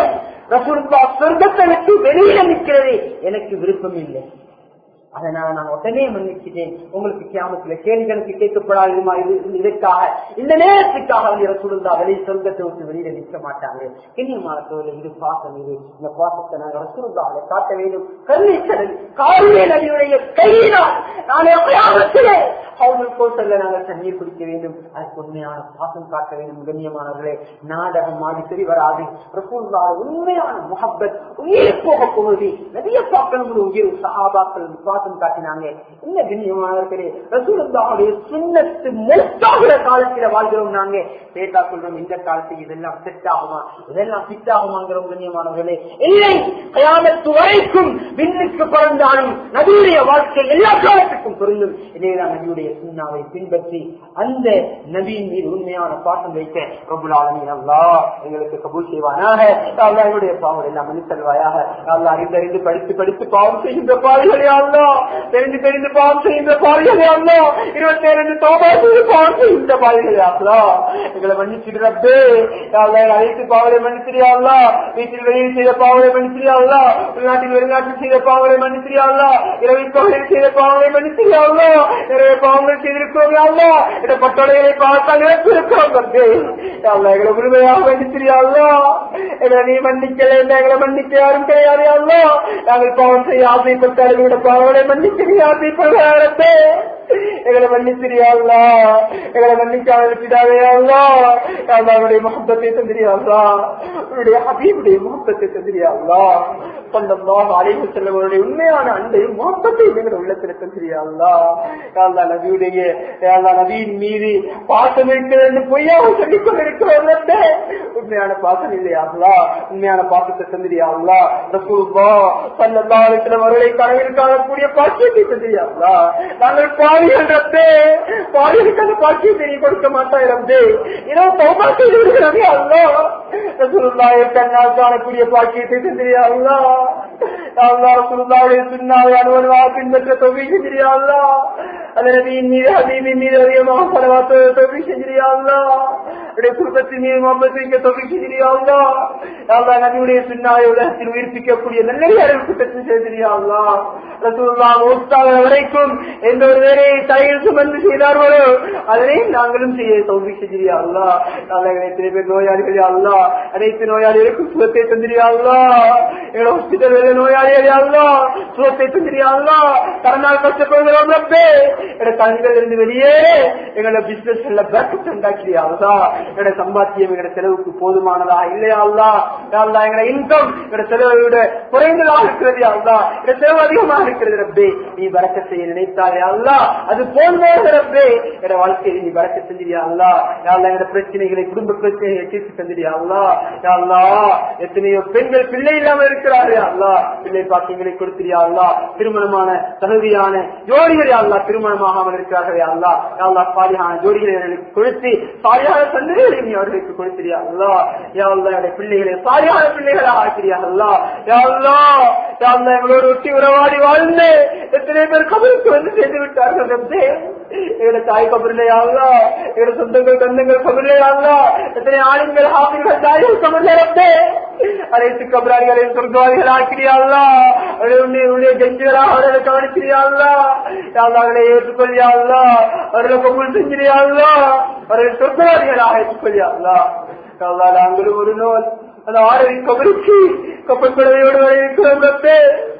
ரசூலுல்லாஹ் சொர்க்கத்தை விட்டு வெளியில நிற்கிறது எனக்கு விருப்பம் இல்லை. அதனால நான் உடனே மன்னிச்சிட்டேன். உங்களுக்கு கியாமத்துல கேள்விகளுக்கு கேட்கப்படாதுமா இதற்காக இந்த நேரத்துக்காக ரசூலுல்லாஹ் வெளி சொர்க்கத்தை விட்டு வெளியில நிற்க மாட்டாங்க. கிண்ணியமான தோழர்களே, இது பாசம். இது இந்த பாசத்தை நாங்கள் ரசூலுல்லாஹ்வை காட்ட வேண்டும். கருணைக்கடல் காரிலே நபியுடைய கையினால் நாளை கியாமத்திலே ஹவுதுல் கௌசர்ல நாங்கள் தண்ணீர் குடிக்க வேண்டும். அதுக்கு உண்மையான பாசம் காட்ட வேண்டும். கண்ணியமானவர்களே, நாடகம் ஆடி சரி வராது. ரசூலுல்லாஹ் உண்மையான முஹப்பத் உயிர் போக போகுது. நபியை பார்க்கணும் உயிர் சஹாபாக்கள் பாசம் காட்டினாங்க. என்ன கண்ணியமானவர்களே, ரசூலுல்லாஹ்வுடைய சுன்னத்து மௌத்தாகிற காலத்துல வாழ்கிறோம். நாங்க கேட்டா சொல்றோம் இந்த காலத்துக்கு இதெல்லாம் செட் ஆகுமா, இதெல்லாம் ஃபிட் ஆகுமாங்கிறோம். கண்ணியமானவர்களே, இல்லை, கியாமத் வரைக்கும் விண்ணுக்கு பறந்தாலும் நபியுடைய வாழ்க்கை எல்லா காலத்துக்கும் பொருந்தும். இதேதான் நபியுடைய சுன்னாவை பின்பற்றி அந்த நபியின் மீது உண்மையான பாசம் வைக்க ரப்புல் ஆலமீன் அல்லாஹ் எங்களுக்கு கபூல் செய்வானாக. அல்லாஹ் எங்களுடைய பாவங்கள் எல்லாம் மன்னித்தல்வாயாக. அல்லாஹ் அறிந்து படித்து படித்து பாவம் செய்கின்ற பாவிகளே அல்லாஹ், தெரிந்து தெரிந்து பாவம் செய்கின்ற பாவிகளே அல்லாஹ், இருபத்தி ஏழு தௌபா செய்து பாவம் செய்கின்ற பாவிகளே அல்லாஹ் எங்களை மன்னிச்சிடு ரப்பே. அல்லாஹ் அனைத்து பாவங்களை மன்னிச்சிரியா அல்லாஹ், வீட்டில் வெளியில் செய்த பாவங்களை மன்னிச்சிரியா அல்லாஹ், உள்நாட்டில் வெளிநாட்டில் செய்த பாவங்களை மன்னிச்சிரியா அல்லாஹ், இரவில் பகலில் செய்த பாவங்களை மன்னிச்சிரியா அல்லாஹ், நிறைய பாவங்கள் செய்திருக்கிறோம் அல்லாஹ், இந்த பட்டோடைகளை பார்த்தால் இருக்கிறோம் ரப்பே. அல்லாஹ் எங்களை உரிமையாக மன்னிச்சிரியா அல்லாஹ், எங்களை நீ மன்னிக்கல எங்களை மன்னிக்க யாரும் கிடையாது அல்லாஹ். நாங்கள் பாவம் செய்ய ஆசைப்பட்டாலும் விட பாவங்களை மன்னிக்க ஆசைப்படுறே. எங்களை மன்னிச்சிரியா அல்லாஹ், எங்களை மன்னிக்காம விட்டுடாதே அல்லாஹ். அல்லாஹ்வுடைய முஹப்பத்தை தந்திரியா அல்லாஹ், உன்னுடைய ஹபீபுடைய முஹப்பத்தை தந்திரியா அல்லாஹ். ஸல்லல்லாஹு அலைஹி வஸல்லம் அவருடைய உண்மையான அன்பையும் முஹப்பத்தையும் எங்கள் உள்ளத்தில் தந்திரியா அல்லாஹ். அல்லாஹ் நபியுடைய அல்லாஹ் நபியின் மீது பாசம் இருக்கிறது என்று பொய்யாக சொல்லிக் கொண்டிருக்கிறோம். உண்மையான பாசம் இல்லையா அல்லாஹ், உண்மையான பாசத்தை தந்திரியா அல்லாஹ். ரசூலுல்லாஹ் ஸல்லல்லாஹு அலைஹி வஸல்லம் அவர்களை கனவில் காணக்கூடிய பாக்கியத்தை தந்திரியா அல்லாஹ். நாங்கள் பாவிகள் ரப்பே, பாவிகளுக்கு அந்த பாக்கியத்தை நீ கொடுக்க மாட்டாய் ரப்பே. இரவு தௌபா செய்து விடுகிறதே அல்லாஹ். ரசூலுல்லாஹை கண்ணால் காணக்கூடிய பாக்கியத்தை தந்திரியா அல்லாஹ். அல்லாஹ் ரசூலுல்லாஹுடைய சுன்னாவை அனுவனுவாக பின்பற்ற தௌஃபீக் செஞ்சிரியா அல்லாஹ். அந்த நபியின் மீது ஹபீபின் மீது அதிகமாக ஸலவாத் தௌஃபீக் செஞ்சிரியா அல்லாஹ். அவருடைய குடும்பத்தின் மீது முஹப்பத் வைக்க தௌஃபீக் செஞ்சிரியா அல்லாஹ். அல்லாஹ் நபியுடைய சுன்னாவை உலகத்தில் உயிர்ப்பிக்கக்கூடிய நல்லடியார்கள் கூட்டத்தில் செஞ்சிரியா அல்லாஹ். ரசூலுல்லாஹ் மௌத்தாகிற வரைக்கும் எந்த ஒரு வேலையை தலையில் சுமந்து செய்தார்களோ அதனை நாங்களும் செய்ய தௌஃபீக் செஞ்சிரியா அல்லாஹ். அல்லாஹ் எத்தனை பேர் நோயாளிகள் அல்லாஹ், அனைத்து நோயாளிகளுக்கும் சுகத்தை தந்திரியா அல்லாஹ். எங்களை ஹாஸ்பிட்டல் நோயாளிகள் அல்லாஹ் சுகத்தை தந்திரியா அல்லாஹ். தரனால் கஷ்டப்படுகிறோம் ரப்பே. எங்களை கண்கள் இருந்து வெளியே எங்களை பிசினஸ் பேக்கப் உண்டாக்கிறியா அல்லாஹ். எங்களுடைய சம்பாத்தியம் எங்களுடைய செலவுக்கு போதுமானதா இல்லையா அல்லாஹ். அல்லாஹ் எங்களுடைய இன்கம் எங்களுடைய செலவை விட குறைந்ததாக இருக்கிறது அல்லாஹ். எங்களுடைய செலவு அதிகமாக இருக்கிறது ரப்பே. நீ பரக்கத் செய்ய நினைத்தாலே அல்லாஹ் அது போன்மையாக ரப்பே. எங்களுடைய வாழ்க்கையை நீ பரக்கத் செஞ்சிரியா அல்லாஹ். எங்களுடைய பிரச்சனைகளை குடும்ப பிரச்சனைகளை தீர்த்து தந்திரியா அல்லாஹ். அல்லாஹ் எத்தனையோ பெண்கள் பிள்ளை இல்லாமல் இருக்கிறார்கள் அல்லாஹ், பிள்ளை பாக்கியங்களை கொடுத்திரியா அல்லாஹ். திருமணமான தகுதியான ஜோடிகளை அல்லாஹ் திருமணமாகாமல் இருக்கிறார்களே அல்லாஹ். அல்லாஹ் சாலிஹான ஜோடிகளை அவர்களுக்கு கொடுத்து சாலிஹான சந்ததிகளை நீ அவர்களுக்கு கொடுத்திரியா அல்லாஹ். யா அல்லாஹ் என்னுடைய பிள்ளைகளை சாலிஹான பிள்ளைகளாக ஆக்கிறியா அல்லாஹ். யா அல்லாஹ் யா அல்லாஹ் எங்களோடு ஒட்டி உறவாடி வாழ்ந்து எத்தனை பேர் கபருக்கு வந்து சேர்ந்து விட்டார்கள் ரப்பே. எங்களுடைய தாய் கபரில்லையா அல்லாஹ், எங்களுடைய சொந்தங்கள் கந்தங்கள் கபரில்லையா அல்லாஹ். எத்தனை ஆளுங்கள் ஹாஃபில்கள் தாய்கள் கபரில்லை ரப்பே. அனைத்து கபராளிகளையும் சொர்க்கவாதிகள் ஆக்கிறியா அல்லாஹ். அவருடைய ஜட்ஜிகளாக அவர்களை கவனிக்கிறியா அல்லாஹ். அவர்களை ஏற்றுக்கொள்ளியா அல்லாஹ். அவர்களை கபூல் செஞ்சிரியா அல்லாஹ். அவர்கள் சொர்க்கவாதிகளாக ஏற்றுக்கொள்ளியா அல்லாஹ். அல்லாஹ் நாங்களும் ஒரு நோல் அந்த ஆறரை கபருக்கு கப்பற்படவையோடு வர இருக்கிறோம் ரப்பே.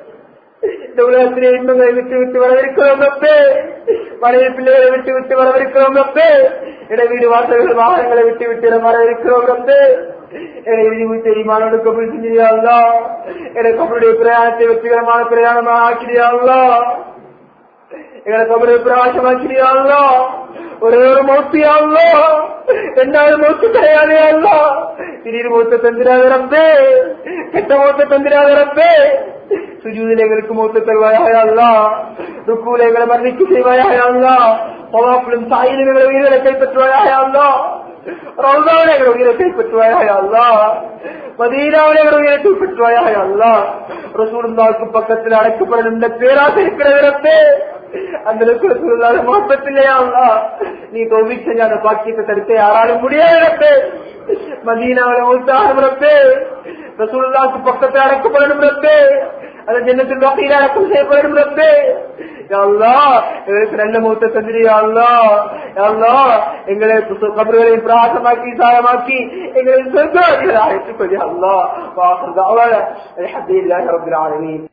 இந்த உலகத்திலே இன்பங்களை விட்டு விட்டு வரவிருக்கிறோம் ரப்பே. மனைவி பிள்ளைகளை விட்டு விட்டு வரவிருக்கிறோம் ரப்பே. இட வீடு வாசல்கள் வாகனங்களை விட்டு விட்டு வரவிருக்கிறோம் ரப்பே. தெரியுமானோடு கபூல் செஞ்சிரியா அல்லாஹ். எனக்கு கபருடைய பிரயாணத்தை வெற்றிகரமான பிரயாணமாக ஆக்கிறியா அல்லாஹ். எங்களை கபருடைய பிரகாசமாக்கிறியா அல்லாஹ். ஒரே ஒரு மௌத்தியா அல்லாஹ், ரெண்டாவது மௌத்து கிடையாது அல்லாஹ். திடீர் மௌத்த தந்திராத ரப்பே, கெட்ட மௌத்த தந்திராத ரப்பே. சுஜூதில் எங்களுக்கு மௌத்த தருவாயாக அல்லாஹ். ருக்கூல எங்களை மன்னிக்கு செய்வாயாக அல்லாஹ். பவாப்பிலும் சாயிலும் எங்களை உயிர்களை கைப்பற்றுவாயாக அல்லாஹ். ரவுதாவிலே எங்களை உயிரை கைப்பற்றுவாயாக அல்லாஹ். மதீனாவிலே எங்களை உயிரை கைப்பற்றுவாயாக அல்லாஹ். ரசூலுல்லாஹ்வுக்கு பக்கத்தில் அடக்கப்படும் இந்த பேராசை இருக்கிறது ரப்பே. அந்த ரசூலுல்லாஹ் முஹப்பத்தில்லையா அல்லாஹ். நீ தௌஃபீக் செஞ்ச அந்த பாக்கியத்தை தடுக்க யாராலும் முடியாது ரப்பே. மதீனாவிலே மௌத்தாகும் ரப்பே. ரசூலுல்லாஹ்க்கு பக்கத்துல அடக்கப்படணும் ரப்பே, அந்த ஜன்னத்துல் பகீல அடக்கம் செய்யப்படணும் ரப்பே. யா அல்லாஹ் எங்களுக்கு நல்ல மௌத்தை தந்திரி யா அல்லாஹ். யா அல்லாஹ் எங்களை கபர்களை பிராசமாக்கி சாயமாக்கி எங்களை சொர்க்கவாதிகளாக ஏற்றுக்கொள் யா அல்லாஹ். வா ஆகிரு தஅவானா அல்ஹம்துலில்லாஹி ரப்பில் ஆலமீன்.